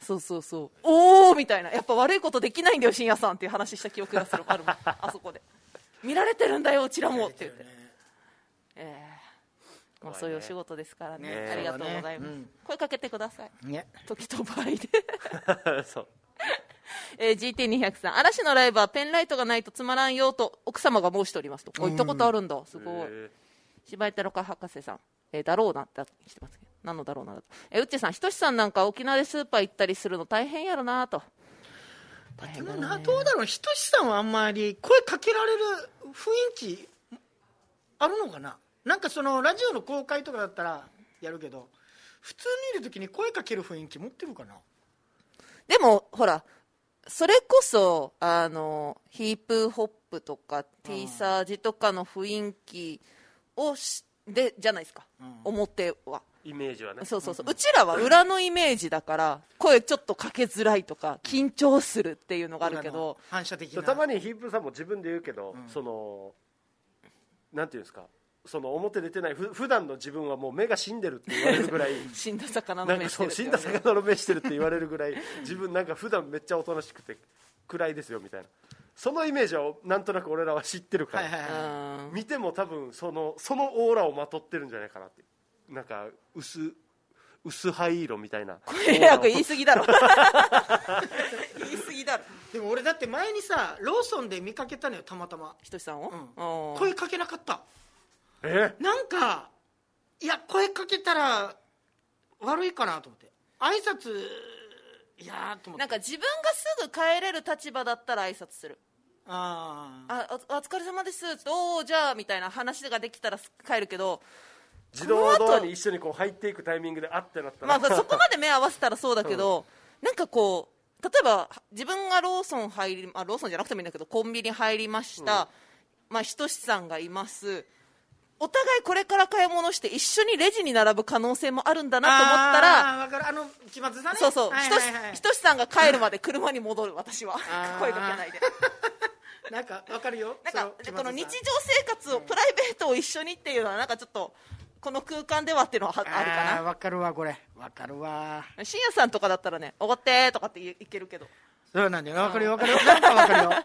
そうそうそう、おおみたいな、やっぱ悪いことできないんだよ深夜さんっていう話した記憶がするあるもんあそこで見られてるんだようちらもって言って、えーまあ、そういうお仕事ですからね、 ねありがとうございます、ねうん、声かけてください、ね、時と場合でそうえー、ジーティーにひゃく さん、嵐のライブはペンライトがないとつまらんよと奥様が申しておりますと。行ったことあるんだ、すごい。芝居太郎か博士さん、えー、だろうなって来てますけど、何のだろうなだと、えー、うっちさん、ひとしさんなんか沖縄でスーパー行ったりするの大変やろなと。 大変だね。でもな、どうだろう、ひとしさんはあんまり声かけられる雰囲気あるのかな。なんかそのラジオの公開とかだったらやるけど、普通にいる時に声かける雰囲気持ってるかな。 でもほら、それこそあのヒップホップとか T サージとかの雰囲気をしでじゃないですか、うん、表はイメージはね、 そうそうそう、うん、うちらは裏のイメージだから声ちょっとかけづらいとか緊張するっていうのがあるけど、 反射的な、 たまにヒップさんも自分で言うけど、うん、そのなんていうんですか、その表出てないふ普段の自分はもう目が死んでるって言われるぐらい死んだ魚の目してるって死んだ魚の目してるって言われるぐらい自分なんか普段めっちゃおとなしくて暗いですよみたいな、そのイメージはなんとなく俺らは知ってるから、はいはいはい、見ても多分そのそのオーラをまとってるんじゃないかなって、なんか薄薄灰色みたいな。 これよく言い過ぎだろ言い過ぎだろ。 でも俺だって前にさローソンで見かけたのよ、たまたまひとしさんを、 うん、声かけなかった。 えなんかいや声かけたら悪いかなと思って、挨拶いやと思って、 なんか自分がすぐ帰れる立場だったら挨拶する。 ああお疲れ様ですおおじゃあみたいな話ができたら帰るけど、 自動ドアに一緒にこう入っていくタイミングであってなったら、 まあ、そこまで目合わせたらそうだけど、うん、なんかこう例えば自分がローソン入りあローソンじゃなくてもいいんだけどコンビニ入りました、うん、まあひとしさんがいます、お互いこれから買い物して一緒にレジに並ぶ可能性もあるんだなと思ったら、 あ分かる、あの気まずさね、 そうそう、 はいひとし、ひとしさんが帰るまで車に戻る私は声かけないでなんか分かるよ、 なんかこの日常生活を、プライベートを一緒にっていうのはなんかちょっとこの空間ではっていうのはあるかな。 あ分かるわ、これ分かるわ。 深夜さんとかだったらね、おごってとかっていけるけど、 そうなんだよ、分かるよ分かるよ、なんか分かるよ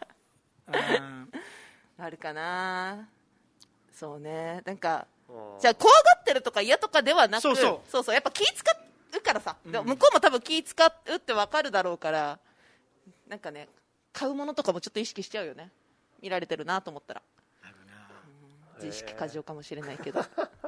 あるかな。そうね、なんかじゃあ怖がってるとか嫌とかではなく、そうそうそうそう、やっぱ気使うからさ、うん、向こうも多分気使うって分かるだろうから、なんかね買うものとかもちょっと意識しちゃうよね、見られてるなと思ったら。あるな、うん、自意識過剰かもしれないけど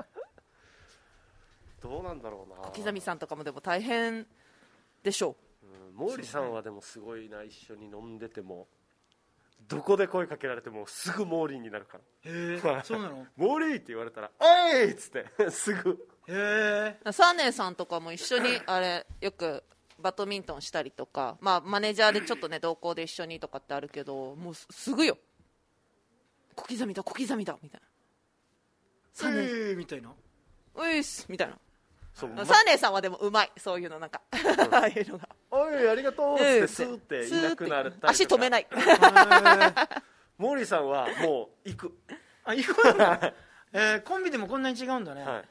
どうなんだろうな。 小刻みさんとかもでも大変でしょう、うん、毛利さんはでもすごいな、一緒に飲んでてもどこで声かけられてもすぐモーリーになるから。 へえそうなのモーリーって言われたらおいっつってすぐ。 へえサーネーさんとかも一緒にあれよくバドミントンしたりとか、まあマネージャーでちょっとね同行で一緒にとかってあるけど、もうすぐよ、小刻みだ小刻みだみたいな、 サーネーみたいな、 ういっすみたいな。サーネーさんはでもうまい、そういうのなんかああいうのがおいありがとうってスーっていなくなるタイプ。 足止めないモーリーさんはもう行くあ行くんだえー、コンビでもこんなに違うんだね、はい、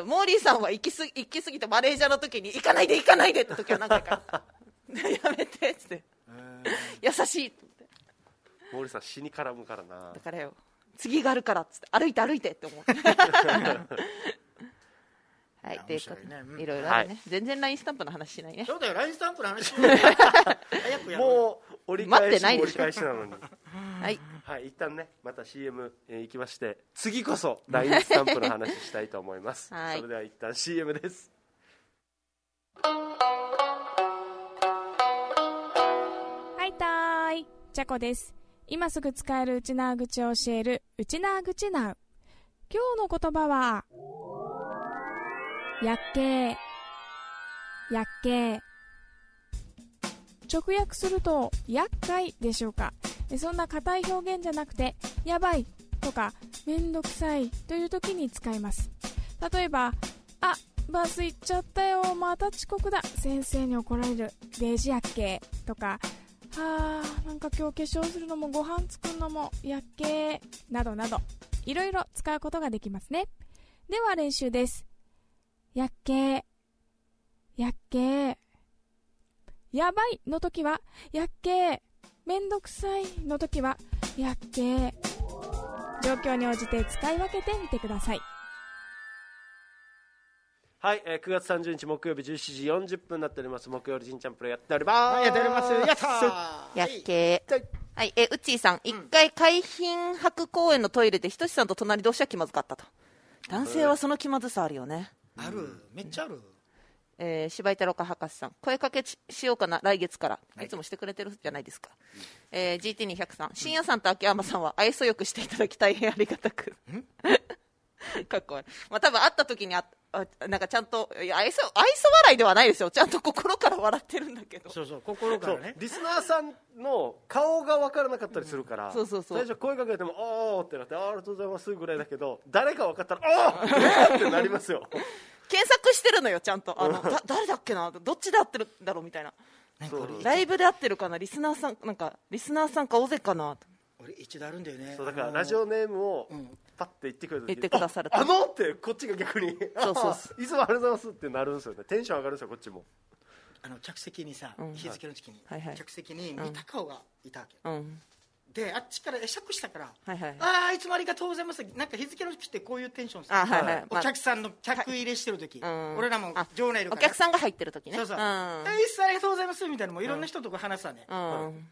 モーリーさんは行きすぎ、行きすぎてマネージャーの時に行かないで行かないでって時は何回かやめてっつって、優しいって思って。 モーリーさん死に絡むからな。 だからよ、次があるからっつって歩いて歩いてって思ってはい、ということで、ね、うん、いろいろあるね、はい、全然 ライン スタンプの話しないね。 そうだよ、 ライン スタンプの話早くやる。 もう折り返し折り返しなのにはい、 はい、一旦ねまた シーエム、えー、行きまして、次こそ ライン スタンプの話したいと思いますはい、それでは一旦 シーエム です。 はいたーい、ちゃこです。今すぐ使えるウチナー口を教えるウチナー口ナウ。今日の言葉はやっけー、やっけー。直訳すると厄介でしょうか。そんな硬い表現じゃなくて、やばいとかめんどくさいという時に使います。例えば、あ、バス行っちゃったよ、また遅刻だ、先生に怒られる、デジやっけーとか、はー、なんか今日化粧するのもご飯作るのもやっけーなどなど、いろいろ使うことができますね。では練習です。やっけー、やっけー。 やばいの時はやっけー、めんどくさいの時はやっけー。状況に応じて使い分けてみてください。 はい、えー、くがつさんじゅうにち木曜日じゅうしちじよんじゅっぷんになっております。木曜日じんちゃんプロやっております。 はい、やっております。やったー。 やっけー。はい、えうっちーさん、一、うん、回海浜博公園のトイレでひとしさんと隣同士は気まずかったと。男性はその気まずさあるよね。 ある、めっちゃある。 えー、柴井太郎か博士さん、声かけ し, しようかな来月から、いつもしてくれてるじゃないですか。えー、ジーティーにひゃく さん、深夜さんと秋山さんは愛想よくしていただき大変ありがたくかっこ悪い。まあ多分会った時にああなんかちゃんといや愛想愛想笑いではないですよ。ちゃんと心から笑ってるんだけど。 そうそう、心からね。 リスナーさんの顔が分からなかったりするから、うん、 そうそうそう、 最初声かけてもおーってなってありがとうございますぐらいだけど、誰か分かったらおーってなりますよ。 検索してるのよちゃんと。あのだ誰だっけな、どっちで合ってるんだろうみたいな。ライブで合ってるかな、リスナーさんなんかリスナーさんか大勢かな。 俺一度あるんだよね。 そうだからラジオネームをパッて言ってくれる、 言ってくださると、 あのってこっちが逆にそうそうそう、 いつもありがとうございますってなるんですよね。テンション上がるんですよこっちも。 あの着席にさ、うん、日付の時に、はいはい、着席に見た顔がいたわけ、うん、であっちから会釈したから、はいはいはい、ああいつもありがとうございます。なんか日付の時ってこういうテンションさ、はいはい、お客さんの客入れしてる時、はい、俺らも場内いるから、 お客さんが入ってる時ね、 そうそう、うん、ありがとうございますみたいな、もういろんな人と話すわね、うんうん、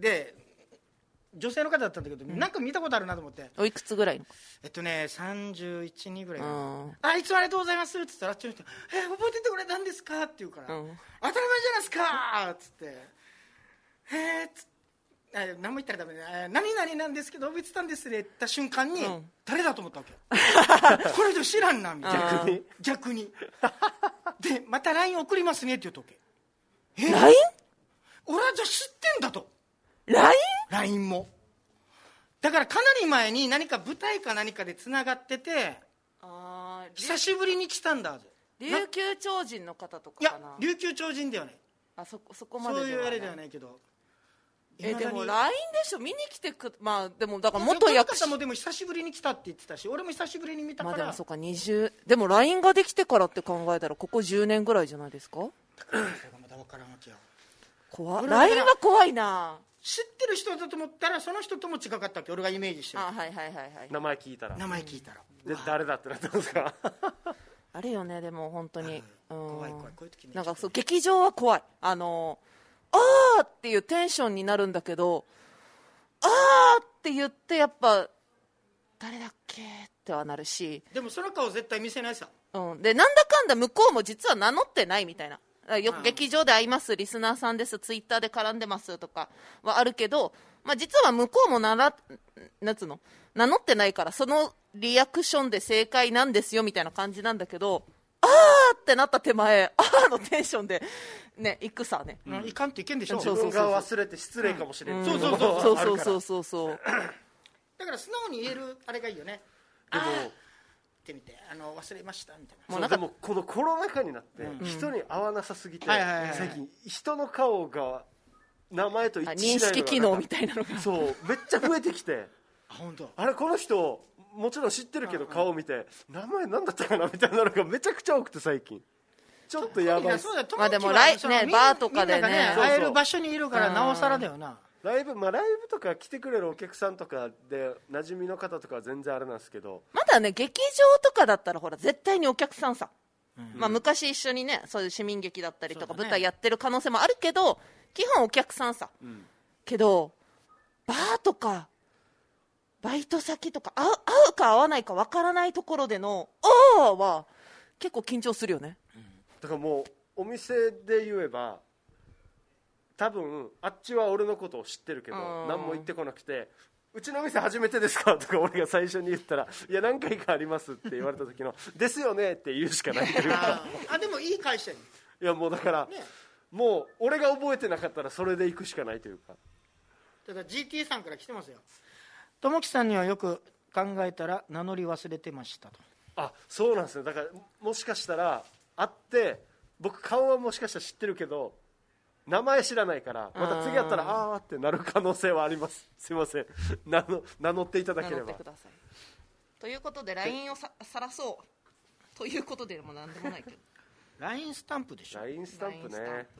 で女性の方だったんだけど、うん、なんか見たことあるなと思って。 おいくつぐらいの？ えっとねさんじゅういち、にぐらいの、あいつもありがとうございますって言ったら、あっちの人えー、覚えててくれたんですかって言うから、うん、当たり前じゃないですかっつってへーっつって何も言ったらダメね、何々なんですけど覚えてたんですねって言った瞬間に、うん、誰だと思ったわけこの人知らんなみたいな。逆に逆にでまた ライン 送りますねって言うとけ、 え ライン？ 俺はじゃあ知ってんだと。 ライン？ ライン もだからかなり前に何か舞台か何かでつながってて、あ久しぶりに来たんだ。 琉球超人の方とかかな。 いや琉球超人ではない、 あ そ, そこまでではない、 そういうあれではないけど、 えでも ライン でしょ、見に来てく、まあでもだから元役者もでも久しぶりに来たって言ってたし、俺も久しぶりに見たから、まあ、 でもそうかにじゅうでも ライン ができてからって考えたらここじゅうねんぐらいじゃないですか。 それがまだ分からんわけよ。 怖い、 ライン は怖いな。 知ってる人だと思ったらその人とも違かったわけ、俺がイメージしてる。 あ、はいはいはいはい、 名前聞いたら名前聞いたら、 で誰だってなったんですかあれよね、でも本当に、 うん、怖い怖い、こういう時ね、 なんかそう劇場は怖い、あのあーっていうテンションになるんだけど、あーって言ってやっぱ誰だっけってはなるし、 でもその顔絶対見せないさ、 うん、でなんだかんだ向こうも実は名乗ってないみたいな、よく劇場で会います、リスナーさんです、ツイッターで絡んでますとかはあるけど、まあ、実は向こうもならなんつうの名乗ってないから、そのリアクションで正解なんですよみたいな感じなんだけど、あーってなった手前、あーのテンションでね行くさね、 うん、いかんといけんでしょ、 自分が忘れて失礼かもしれない、 そうそうそうそうそうそうそうそうだから素直に言えるあれがいいよね。 でもってみて、あの忘れましたみたいな。 もうなんかでもこのコロナ禍になって人に会わなさすぎて、最近人の顔が名前と一致しないのが認識機能みたいなのがそうめっちゃ増えてきてあ、本当。 あれこの人もちろん知ってるけど顔を見て名前なんだったかなみたいなのがめちゃくちゃ多くて、最近ちょっとやばい。 まあでもライねバーとかでね会える場所にいるからなおさらだよな。 ライブ、まあ、ライブとか来てくれるお客さんとかで馴染みの方とかは全然あれなんですけど、 まだね劇場とかだったらほら絶対にお客さんさ、うんまあ、昔一緒にねそういう市民劇だったりとか、ね、舞台やってる可能性もあるけど基本お客さんさ、うん、けどバーとかバイト先とか会う、会うか会わないか分からないところでの「あー」は結構緊張するよね、うん、 だからもうお店で言えば多分あっちは俺のことを知ってるけど何も言ってこなくて、うちの店初めてですかとか俺が最初に言ったらいや何回かありますって言われた時のですよねって言うしかないというかあでもいい会社にいやもうだから、ね、もう俺が覚えてなかったらそれで行くしかないというか。 だから ジーティー さんから来てますよ。ともきさんにはよく考えたら名乗り忘れてましたと。 あ、そうなんですね。だからもしかしたら会って僕顔はもしかしたら知ってるけど名前知らないからまた次やったらあーってなる可能性はあります。すいません名の名乗っていただければ。 名乗ってくださいということで ライン をさらそうということでも何でもないけどライン スタンプでしょ。 ライン スタンプね。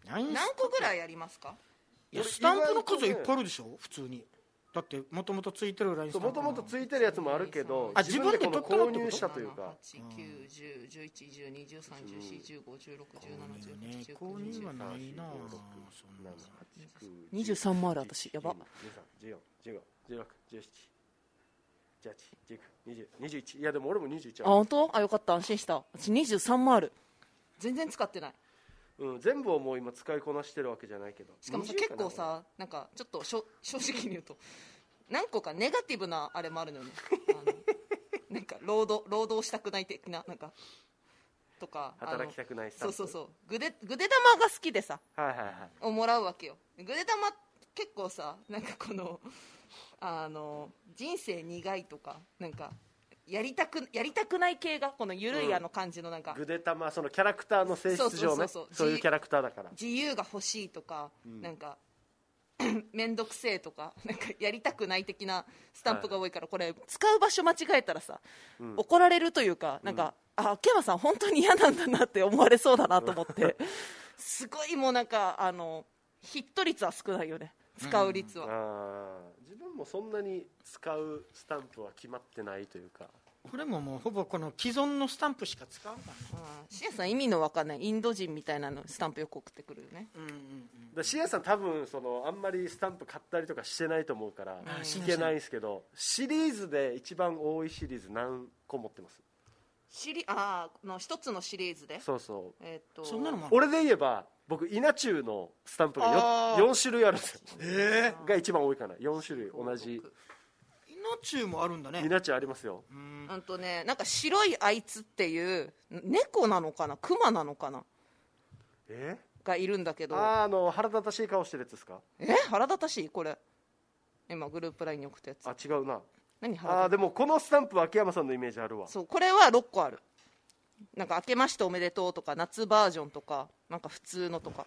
何個ぐらいやりますか？ いやスタンプの数いっぱいあるでしょ普通に。だってもともとついてるラインスタンプもともとついてるやつもあるけど、 あ自分でこの取ったの購入したというか、 はち、きゅう、じゅう、じゅういち、じゅうに、じゅうさん、じゅうよん、じゅうご、じゅうろく、じゅうなな、じゅうはち、じゅうきゅう、 購入じゅうはないなそんなにじゅうさんもある私やば。 じゅうさん、じゅうよん、じゅうご、じゅうろく、じゅうなな、じゅうはち、じゅうきゅう、にじゅう、にじゅういち。いやでも俺もにじゅういちある。 あ本当？あよかった安心した。私にじゅうさんもある。全然使ってない。 うん、全部をもう今使いこなしてるわけじゃないけど、 しかもさ結構さなんかちょっとしょ正直に言うと何個かネガティブなあれもあるのよね。あのなんか労働労働したくない的ななんかとか働きたくないスタンプ。 そうそうそうぐでぐで玉が好きでさ、 はいはいはい、 をもらうわけよ。ぐで玉結構さなんかこのあの人生苦いとかなんかやりたくやりたくない系がこの緩いあの感じのなんか、 ぐでたまそのキャラクターの性質上ね、そういうキャラクターだから自由が欲しいとか、うん、なんか面倒くせえとかなんかやりたくない的なスタンプが多いから、はい、これ使う場所間違えたらさ、うん、怒られるというかなんか、うん、あ秋山さん本当に嫌なんだなって思われそうだなと思ってすごいもうなんかあのヒット率は少ないよね使う率は、うん、 あ自分もそんなに使うスタンプは決まってないというか、 これももうほぼこの既存のスタンプしか使うからね。 シエさん意味の分かんないインド人みたいなのスタンプよく送ってくるよね。 うんうんうん、 だシエさん多分そのあんまりスタンプ買ったりとかしてないと思うからいけないんですけど、シリーズで一番多いシリーズ何個持ってます？ シリあの一つのシリーズでそうそう、 えー、っとそんなのもある。 俺で言えば僕稲中のスタンプが よん, よん種類あるんですよ、 えー、 が一番多いかな。よん種類同じ稲中もあるんだね。 稲中ありますよ。 うんあとねなんか白いあいつっていう猫なのかなクマなのかなえがいるんだけど、 ああの腹立たしい顔してるやつですか？ え腹立たしいこれ今グループラインに送ったやつ。 あ違うな。 何あでもこのスタンプは秋山さんのイメージあるわ。 そうこれはろっこある。なんか明けましておめでとうとか夏バージョンとかなんか普通のとか。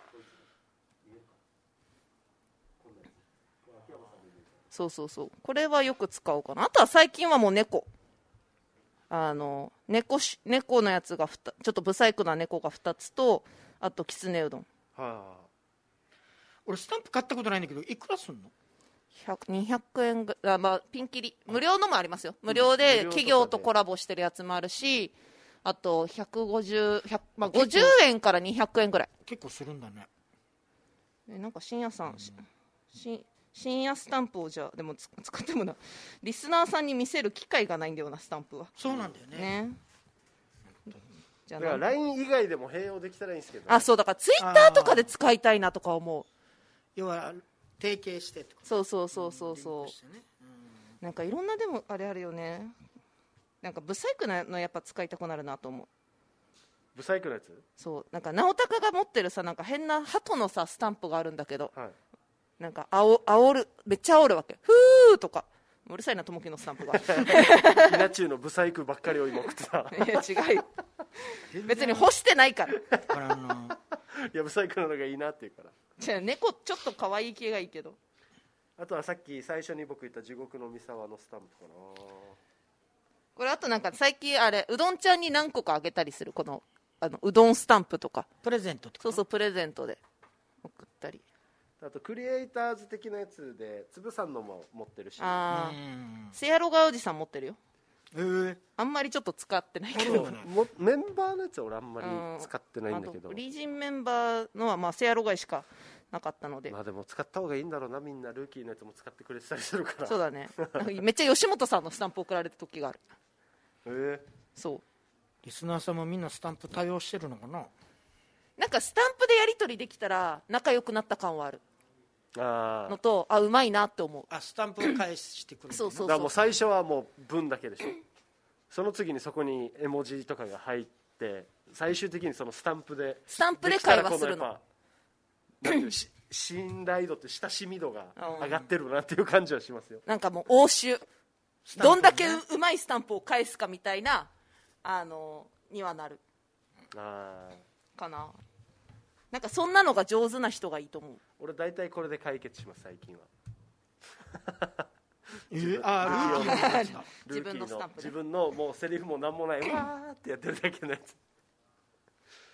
そうそうそうこれはよく使うかな。あとは最近はもう猫あの 猫, し猫のやつがちょっとブサイクな猫がふたつとあときつねうどん。 はあ、 俺スタンプ買ったことないんだけどいくらすんの？ にひゃくえんぐあ、まあ、ピンキリ無料のもありますよ。無料で企業とコラボしてるやつもあるしあとひゃくごじゅう、まあ、ごじゅうえんからにひゃくえんぐらい結構するんだね。 えなんか深夜さん、うん、し深夜スタンプをじゃあでも使ってもなリスナーさんに見せる機会がないんだよなスタンプは。 そうなんだよ ね, ねじゃあだから ライン 以外でも併用できたらいいんですけど、ね、 あそうだからツイッターとかで使いたいなとか思う。 要は提携してってこと。 そうそうそうそうそう、 うんねうん、 なんかいろんなでもあれあるよね。なんかブサイクなのやっぱ使いたくなるなと思う。 ブサイクのやつ。 そうなんか直高が持ってるさなんか変な鳩のさスタンプがあるんだけど、 はい、 なんかあお煽るめっちゃ煽るわけふーとかうるさいなともきのスタンプが稲中のブサイクばっかりを今送ってたいや違うよ別に干してないからいやブサイクなのがいいなっていうから。 じゃあ猫ちょっと可愛い系がいいけど。 あとはさっき最初に僕言った地獄の三沢のスタンプかな。 これあとなんか最近あれうどんちゃんに何個かあげたりするこのあのうどんスタンプとかプレゼントとか。 そうそうプレゼントで送ったり。 あとクリエイターズ的なやつでつぶさんのも持ってるし、 あせやろがおじさん持ってるよ。 えー、 あんまりちょっと使ってないけどもメンバーのやつは俺あんまり使ってないんだけど、 リージンメンバーのはまあせやろがいしかなかったので、 まあでも使った方がいいんだろうな。みんなルーキーのやつも使ってくれてたりするから。 そうだねめっちゃ吉本さんのスタンプ送られた時がある。 えー、 そうリスナーさんもみんなスタンプ対応してるのかな。 なんかスタンプでやり取りできたら仲良くなった感はあるあのとあうまいなって思う。 あスタンプを返してくるそうそうそう。 だからもう最初はもう文だけでしょその次にそこに絵文字とかが入って最終的にそのスタンプでスタンプで会話するの。 なんていうし信頼度って親しみ度が上がってるなっていう感じはしますよ。 なんかもう応酬、ね、どんだけ う, うまいスタンプを返すかみたいなあのにはなるあかな。なんかそんなのが上手な人がいいと思う。 俺大体これで解決します最近はえー、あルーキーのやつだ自分のスタンプ、ね、 自分のもうセリフも何もないわーってやってるだけのやつ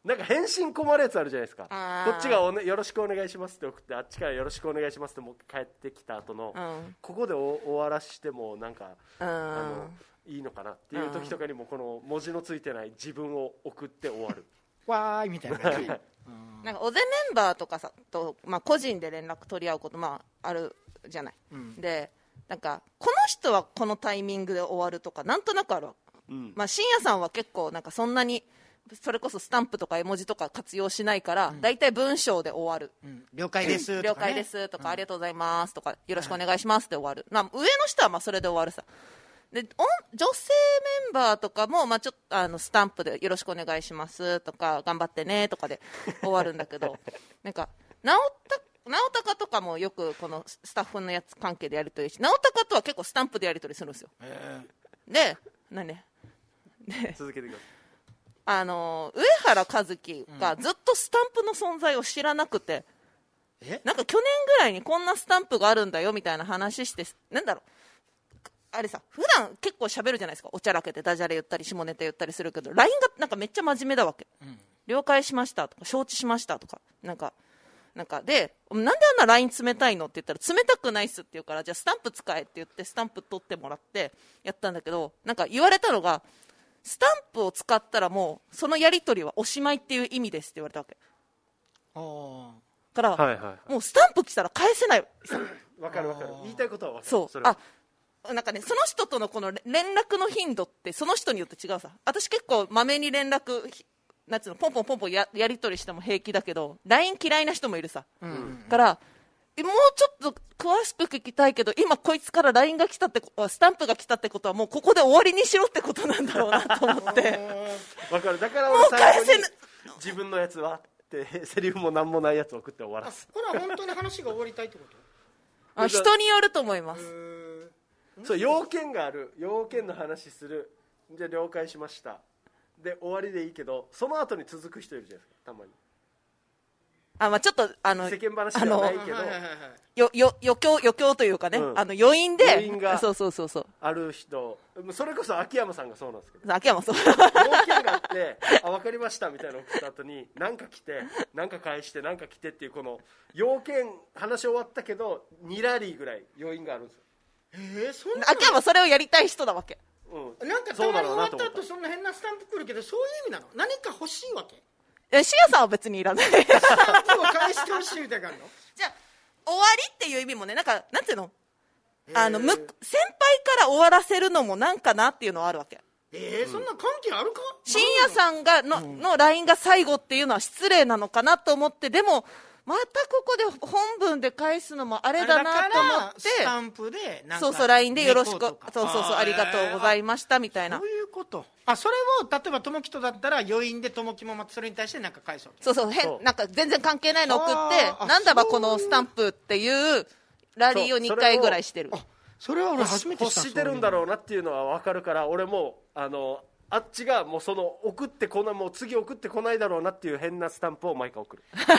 なんか返信困るやつあるじゃないですか。 あーこっちがお、ね、よろしくお願いしますって送ってあっちからよろしくお願いしますってもう帰ってきた後の、 うんここでお終わらしてもなんか、 うんあのいいのかなっていう時とかにもこの文字のついてない自分を送って終わるわーいみたいな感じなんかおぜメンバーとかさと、まあ、個人で連絡取り合うこと、まあ、あるじゃない、 うん、 でなんかこの人はこのタイミングで終わるとかなんとなくある、 うんまあ、深夜さんは結構なんかそんなにそれこそスタンプとか絵文字とか活用しないからだいたい文章で終わる、 うん、了解ですとか、ね、 了解ですとか、うん、ありがとうございますとかよろしくお願いしますで終わる、まあ、上の人はまあそれで終わるさで女性メンバーとかも、まあ、ちょっとあのスタンプでよろしくお願いしますとか頑張ってねとかで終わるんだけどなんか直た直高とかもよくこのスタッフのやつ関係でやり取りし直高とは結構スタンプでやり取りするんですよ、えー、で何ねで続けてください。 あの上原和樹がずっとスタンプの存在を知らなくて、うん、なんか去年ぐらいにこんなスタンプがあるんだよみたいな話してなんだろうあれさ普段結構喋るじゃないですかおちゃらけてダジャレ言ったり下ネタ言ったりするけど ライン がなんかめっちゃ真面目だわけ、うん、了解しましたとか承知しましたとかなんかなんかでなんであんな ライン 冷たいのって言ったら冷たくないっすって言うからじゃあスタンプ使えって言ってスタンプ取ってもらってやったんだけどなんか言われたのがスタンプを使ったらもうそのやり取りはおしまいっていう意味ですって言われたわけから、はいはいはい、もうスタンプ来たら返せないわかるわかる言いたいことはわかるそうそれはあなんかね、その人とのこの連絡の頻度ってその人によって違うさ私結構まめに連絡なんつうのポンポンポンポン や, やり取りしても平気だけど ライン 嫌いな人もいるさ、うん、からもうちょっと詳しく聞きたいけど今こいつから ライン が来たってスタンプが来たってことはもうここで終わりにしろってことなんだろうなと思ってわかるだから俺最後に自分のやつはってセリフも何もないやつを送って終わらすこれは本当に話が終わりたいってことあ人によると思いますそう要件がある要件の話するじゃあ了解しましたで終わりでいいけどその後に続く人いるじゃないですかたまにあ、まあ、ちょっとあの世間話じゃないけどよよ余興余興というかね、うん、あの余韻で余韻がそうそうそうそうある人それこそ秋山さんがそうなんですけど秋山そう要件があってあ分かりましたみたいなのを送った後に何か来て何か返して何か来てっていうこの要件話終わったけどにラリーぐらい余韻があるんですよえー、そんな秋山それをやりたい人だわけ、 うん、なんかたまに終わった後そんな変なスタンプ来るけどそういう意味なの何か欲しいわけえシアさんは別にいらないスタンプを返してほしいみたいなのじゃあ終わりっていう意味もねなんかなんていうのあのむ先輩から終わらせるのもなんかなっていうのはあるわけえー、そんな関係あるか深夜さんが の,、うん、の ライン が最後っていうのは失礼なのかなと思ってでもまたここで本文で返すのもあれだなと思ってスタンプでなんかそうそう ライン でよろしくそうそうそうありがとうございましたみたいなそういうことあそれを例えば友樹とだったら余韻で友樹もまたそれに対してなんか返そうそうそう変なんか全然関係ないの送ってなんだばこのスタンプっていうラリーをにかいぐらいしてるそれは俺初めて知った欲してるんだろうなっていうのは分かるから俺もあのあっちがもうその送ってこないもう次送ってこないだろうなっていう変なスタンプを毎回送る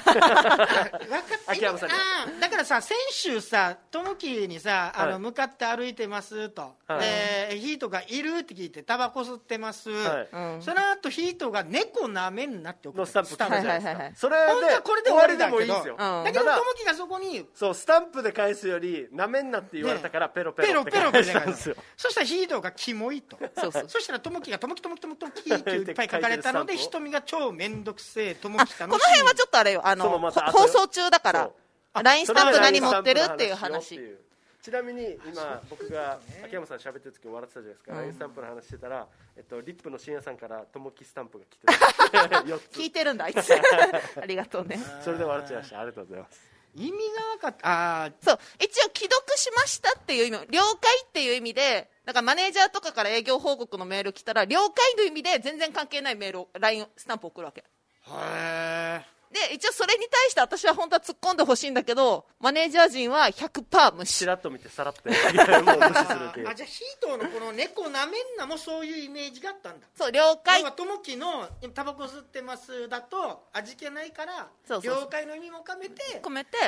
秋山さんにあだからさ先週さ友樹にさあの、はい、向かって歩いてますと、はい、でヒートがいるって聞いてタバコ吸ってます、はいうん、その後ヒートが猫なめんなって送るのスタンプスタンプじゃないですか、はいはいはい、それでこれで終わりだけど終わりでもいいんですよ、 うん、だけど友樹がそこにそうスタンプで返すよりなめんなって言われたから、ね、ペロペロって返したんですよそしたらヒートがキモいとそうそうそしたら友樹が友樹友樹友樹友樹っていっぱい書かれたので瞳が超めんどくせえ友樹さんのこの辺はちょっとあれよあの、ま、放送中だからライン スタンプ何持ってるっていう話ちなみに今僕が秋山さん喋ってる時笑ってたじゃないですか、うん、ライン スタンプの話してたら、えっと、リップの深夜さんから友樹スタンプが来てたよっつ聞いてるんだあいつありがとうねそれで笑っちゃいましたありがとうございます意味が分かったあそう一応既読しましたっていう意味了解っていう意味でだからマネージャーとかから営業報告のメール来たら了解の意味で全然関係ないメールを ライン スタンプ送るわけへーで一応それに対して私は本当は突っ込んでほしいんだけどマネージャー陣は ひゃくパーセント 無視チラッと見てさらってもう無視するっていうあじゃあヒートのこの猫なめんなもそういうイメージがあったんだそう了解要は友樹のタバコ吸ってますだと味気ないからそうそうそう了解の意味も込めて込めて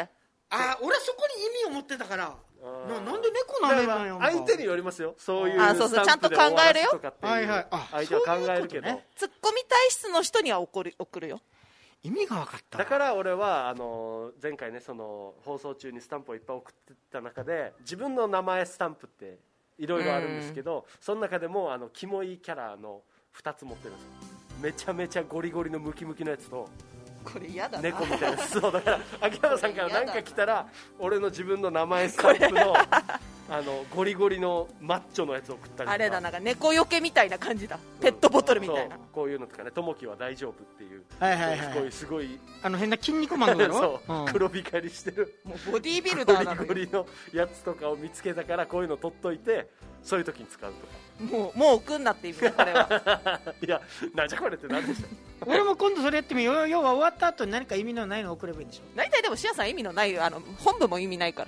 あ俺はそこに意味を持ってたからな, なんで猫なめるのよ。 相手によりますよ。そういうあそうそうちゃんと考えるよ。 はいはい。相手は考えるけど、ね、 ツッコミ体質の人には怒る送るよ。 意味が分かった。 だから俺はあの前回ねその放送中にスタンプをいっぱい送ってた中で自分の名前スタンプっていろいろあるんですけど、その中でもあのキモいキャラのふたつ持ってるんですよ。めちゃめちゃゴリゴリのムキムキのやつとこれ嫌だな猫みたいな。そうだから秋山さんから何か来たら俺の自分の名前スタンプのあのゴリゴリのマッチョのやつを送ったりとか。 あれだなんか猫よけみたいな感じだ、ペットボトルみたいな。 こういうのとかね、ともきは大丈夫っていう、 はいはいはい、 こういうすごいあの変な筋肉マンだろそう、うん、黒光りしてるもうボディービルダーなのよ。 ゴリゴリのやつとかを見つけたからこういうの取っといてそういう時に使うとか。 もうもう送んなって意味だこれは。 いやなんじゃこれって何でしょう。 俺も今度それやってみよう。要は終わった後に何か意味のないのを送ればいいんでしょ。 大体でもシアさん意味のないあの本部も意味ないから。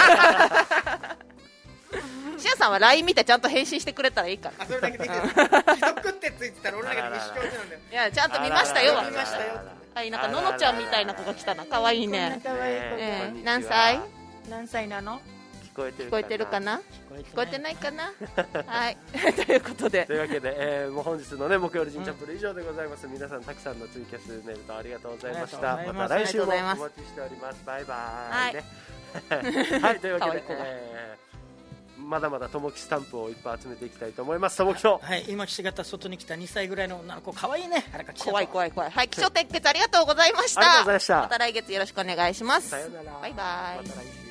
シアさんは ライン 見てちゃんと返信してくれたらいいから。 あそれだけでいいです。既読ってついてたら俺だけで一生懸命なんだよ。 いやちゃんと見ましたよ。 見ましたよ。 はい、なんかののちゃんみたいな子が来たな。可愛いね。 可愛い子、 えー、何歳？ 何歳なの？ 聞こえてる聞こえてるかな？聞こえてないかな？はいということでというわけで、えー、もう本日のね木曜日チャンプル以上でございます、うん、皆さんたくさんのツイキャスメールとありがとうございました。また来週もお待ちしております。バイバイ、ね、はい、はい、というわけで、えー、まだまだともきスタンプをいっぱい集めていきたいと思います。ともきと、 はい、今ひし形外に来たにさいぐらいの女の子可愛いね。あれか怖い怖い怖い。はい、気象点結ありがとうございました。 ありがとうございました。 また来月よろしくお願いします。 さよなら。 バイバイ。 また来週。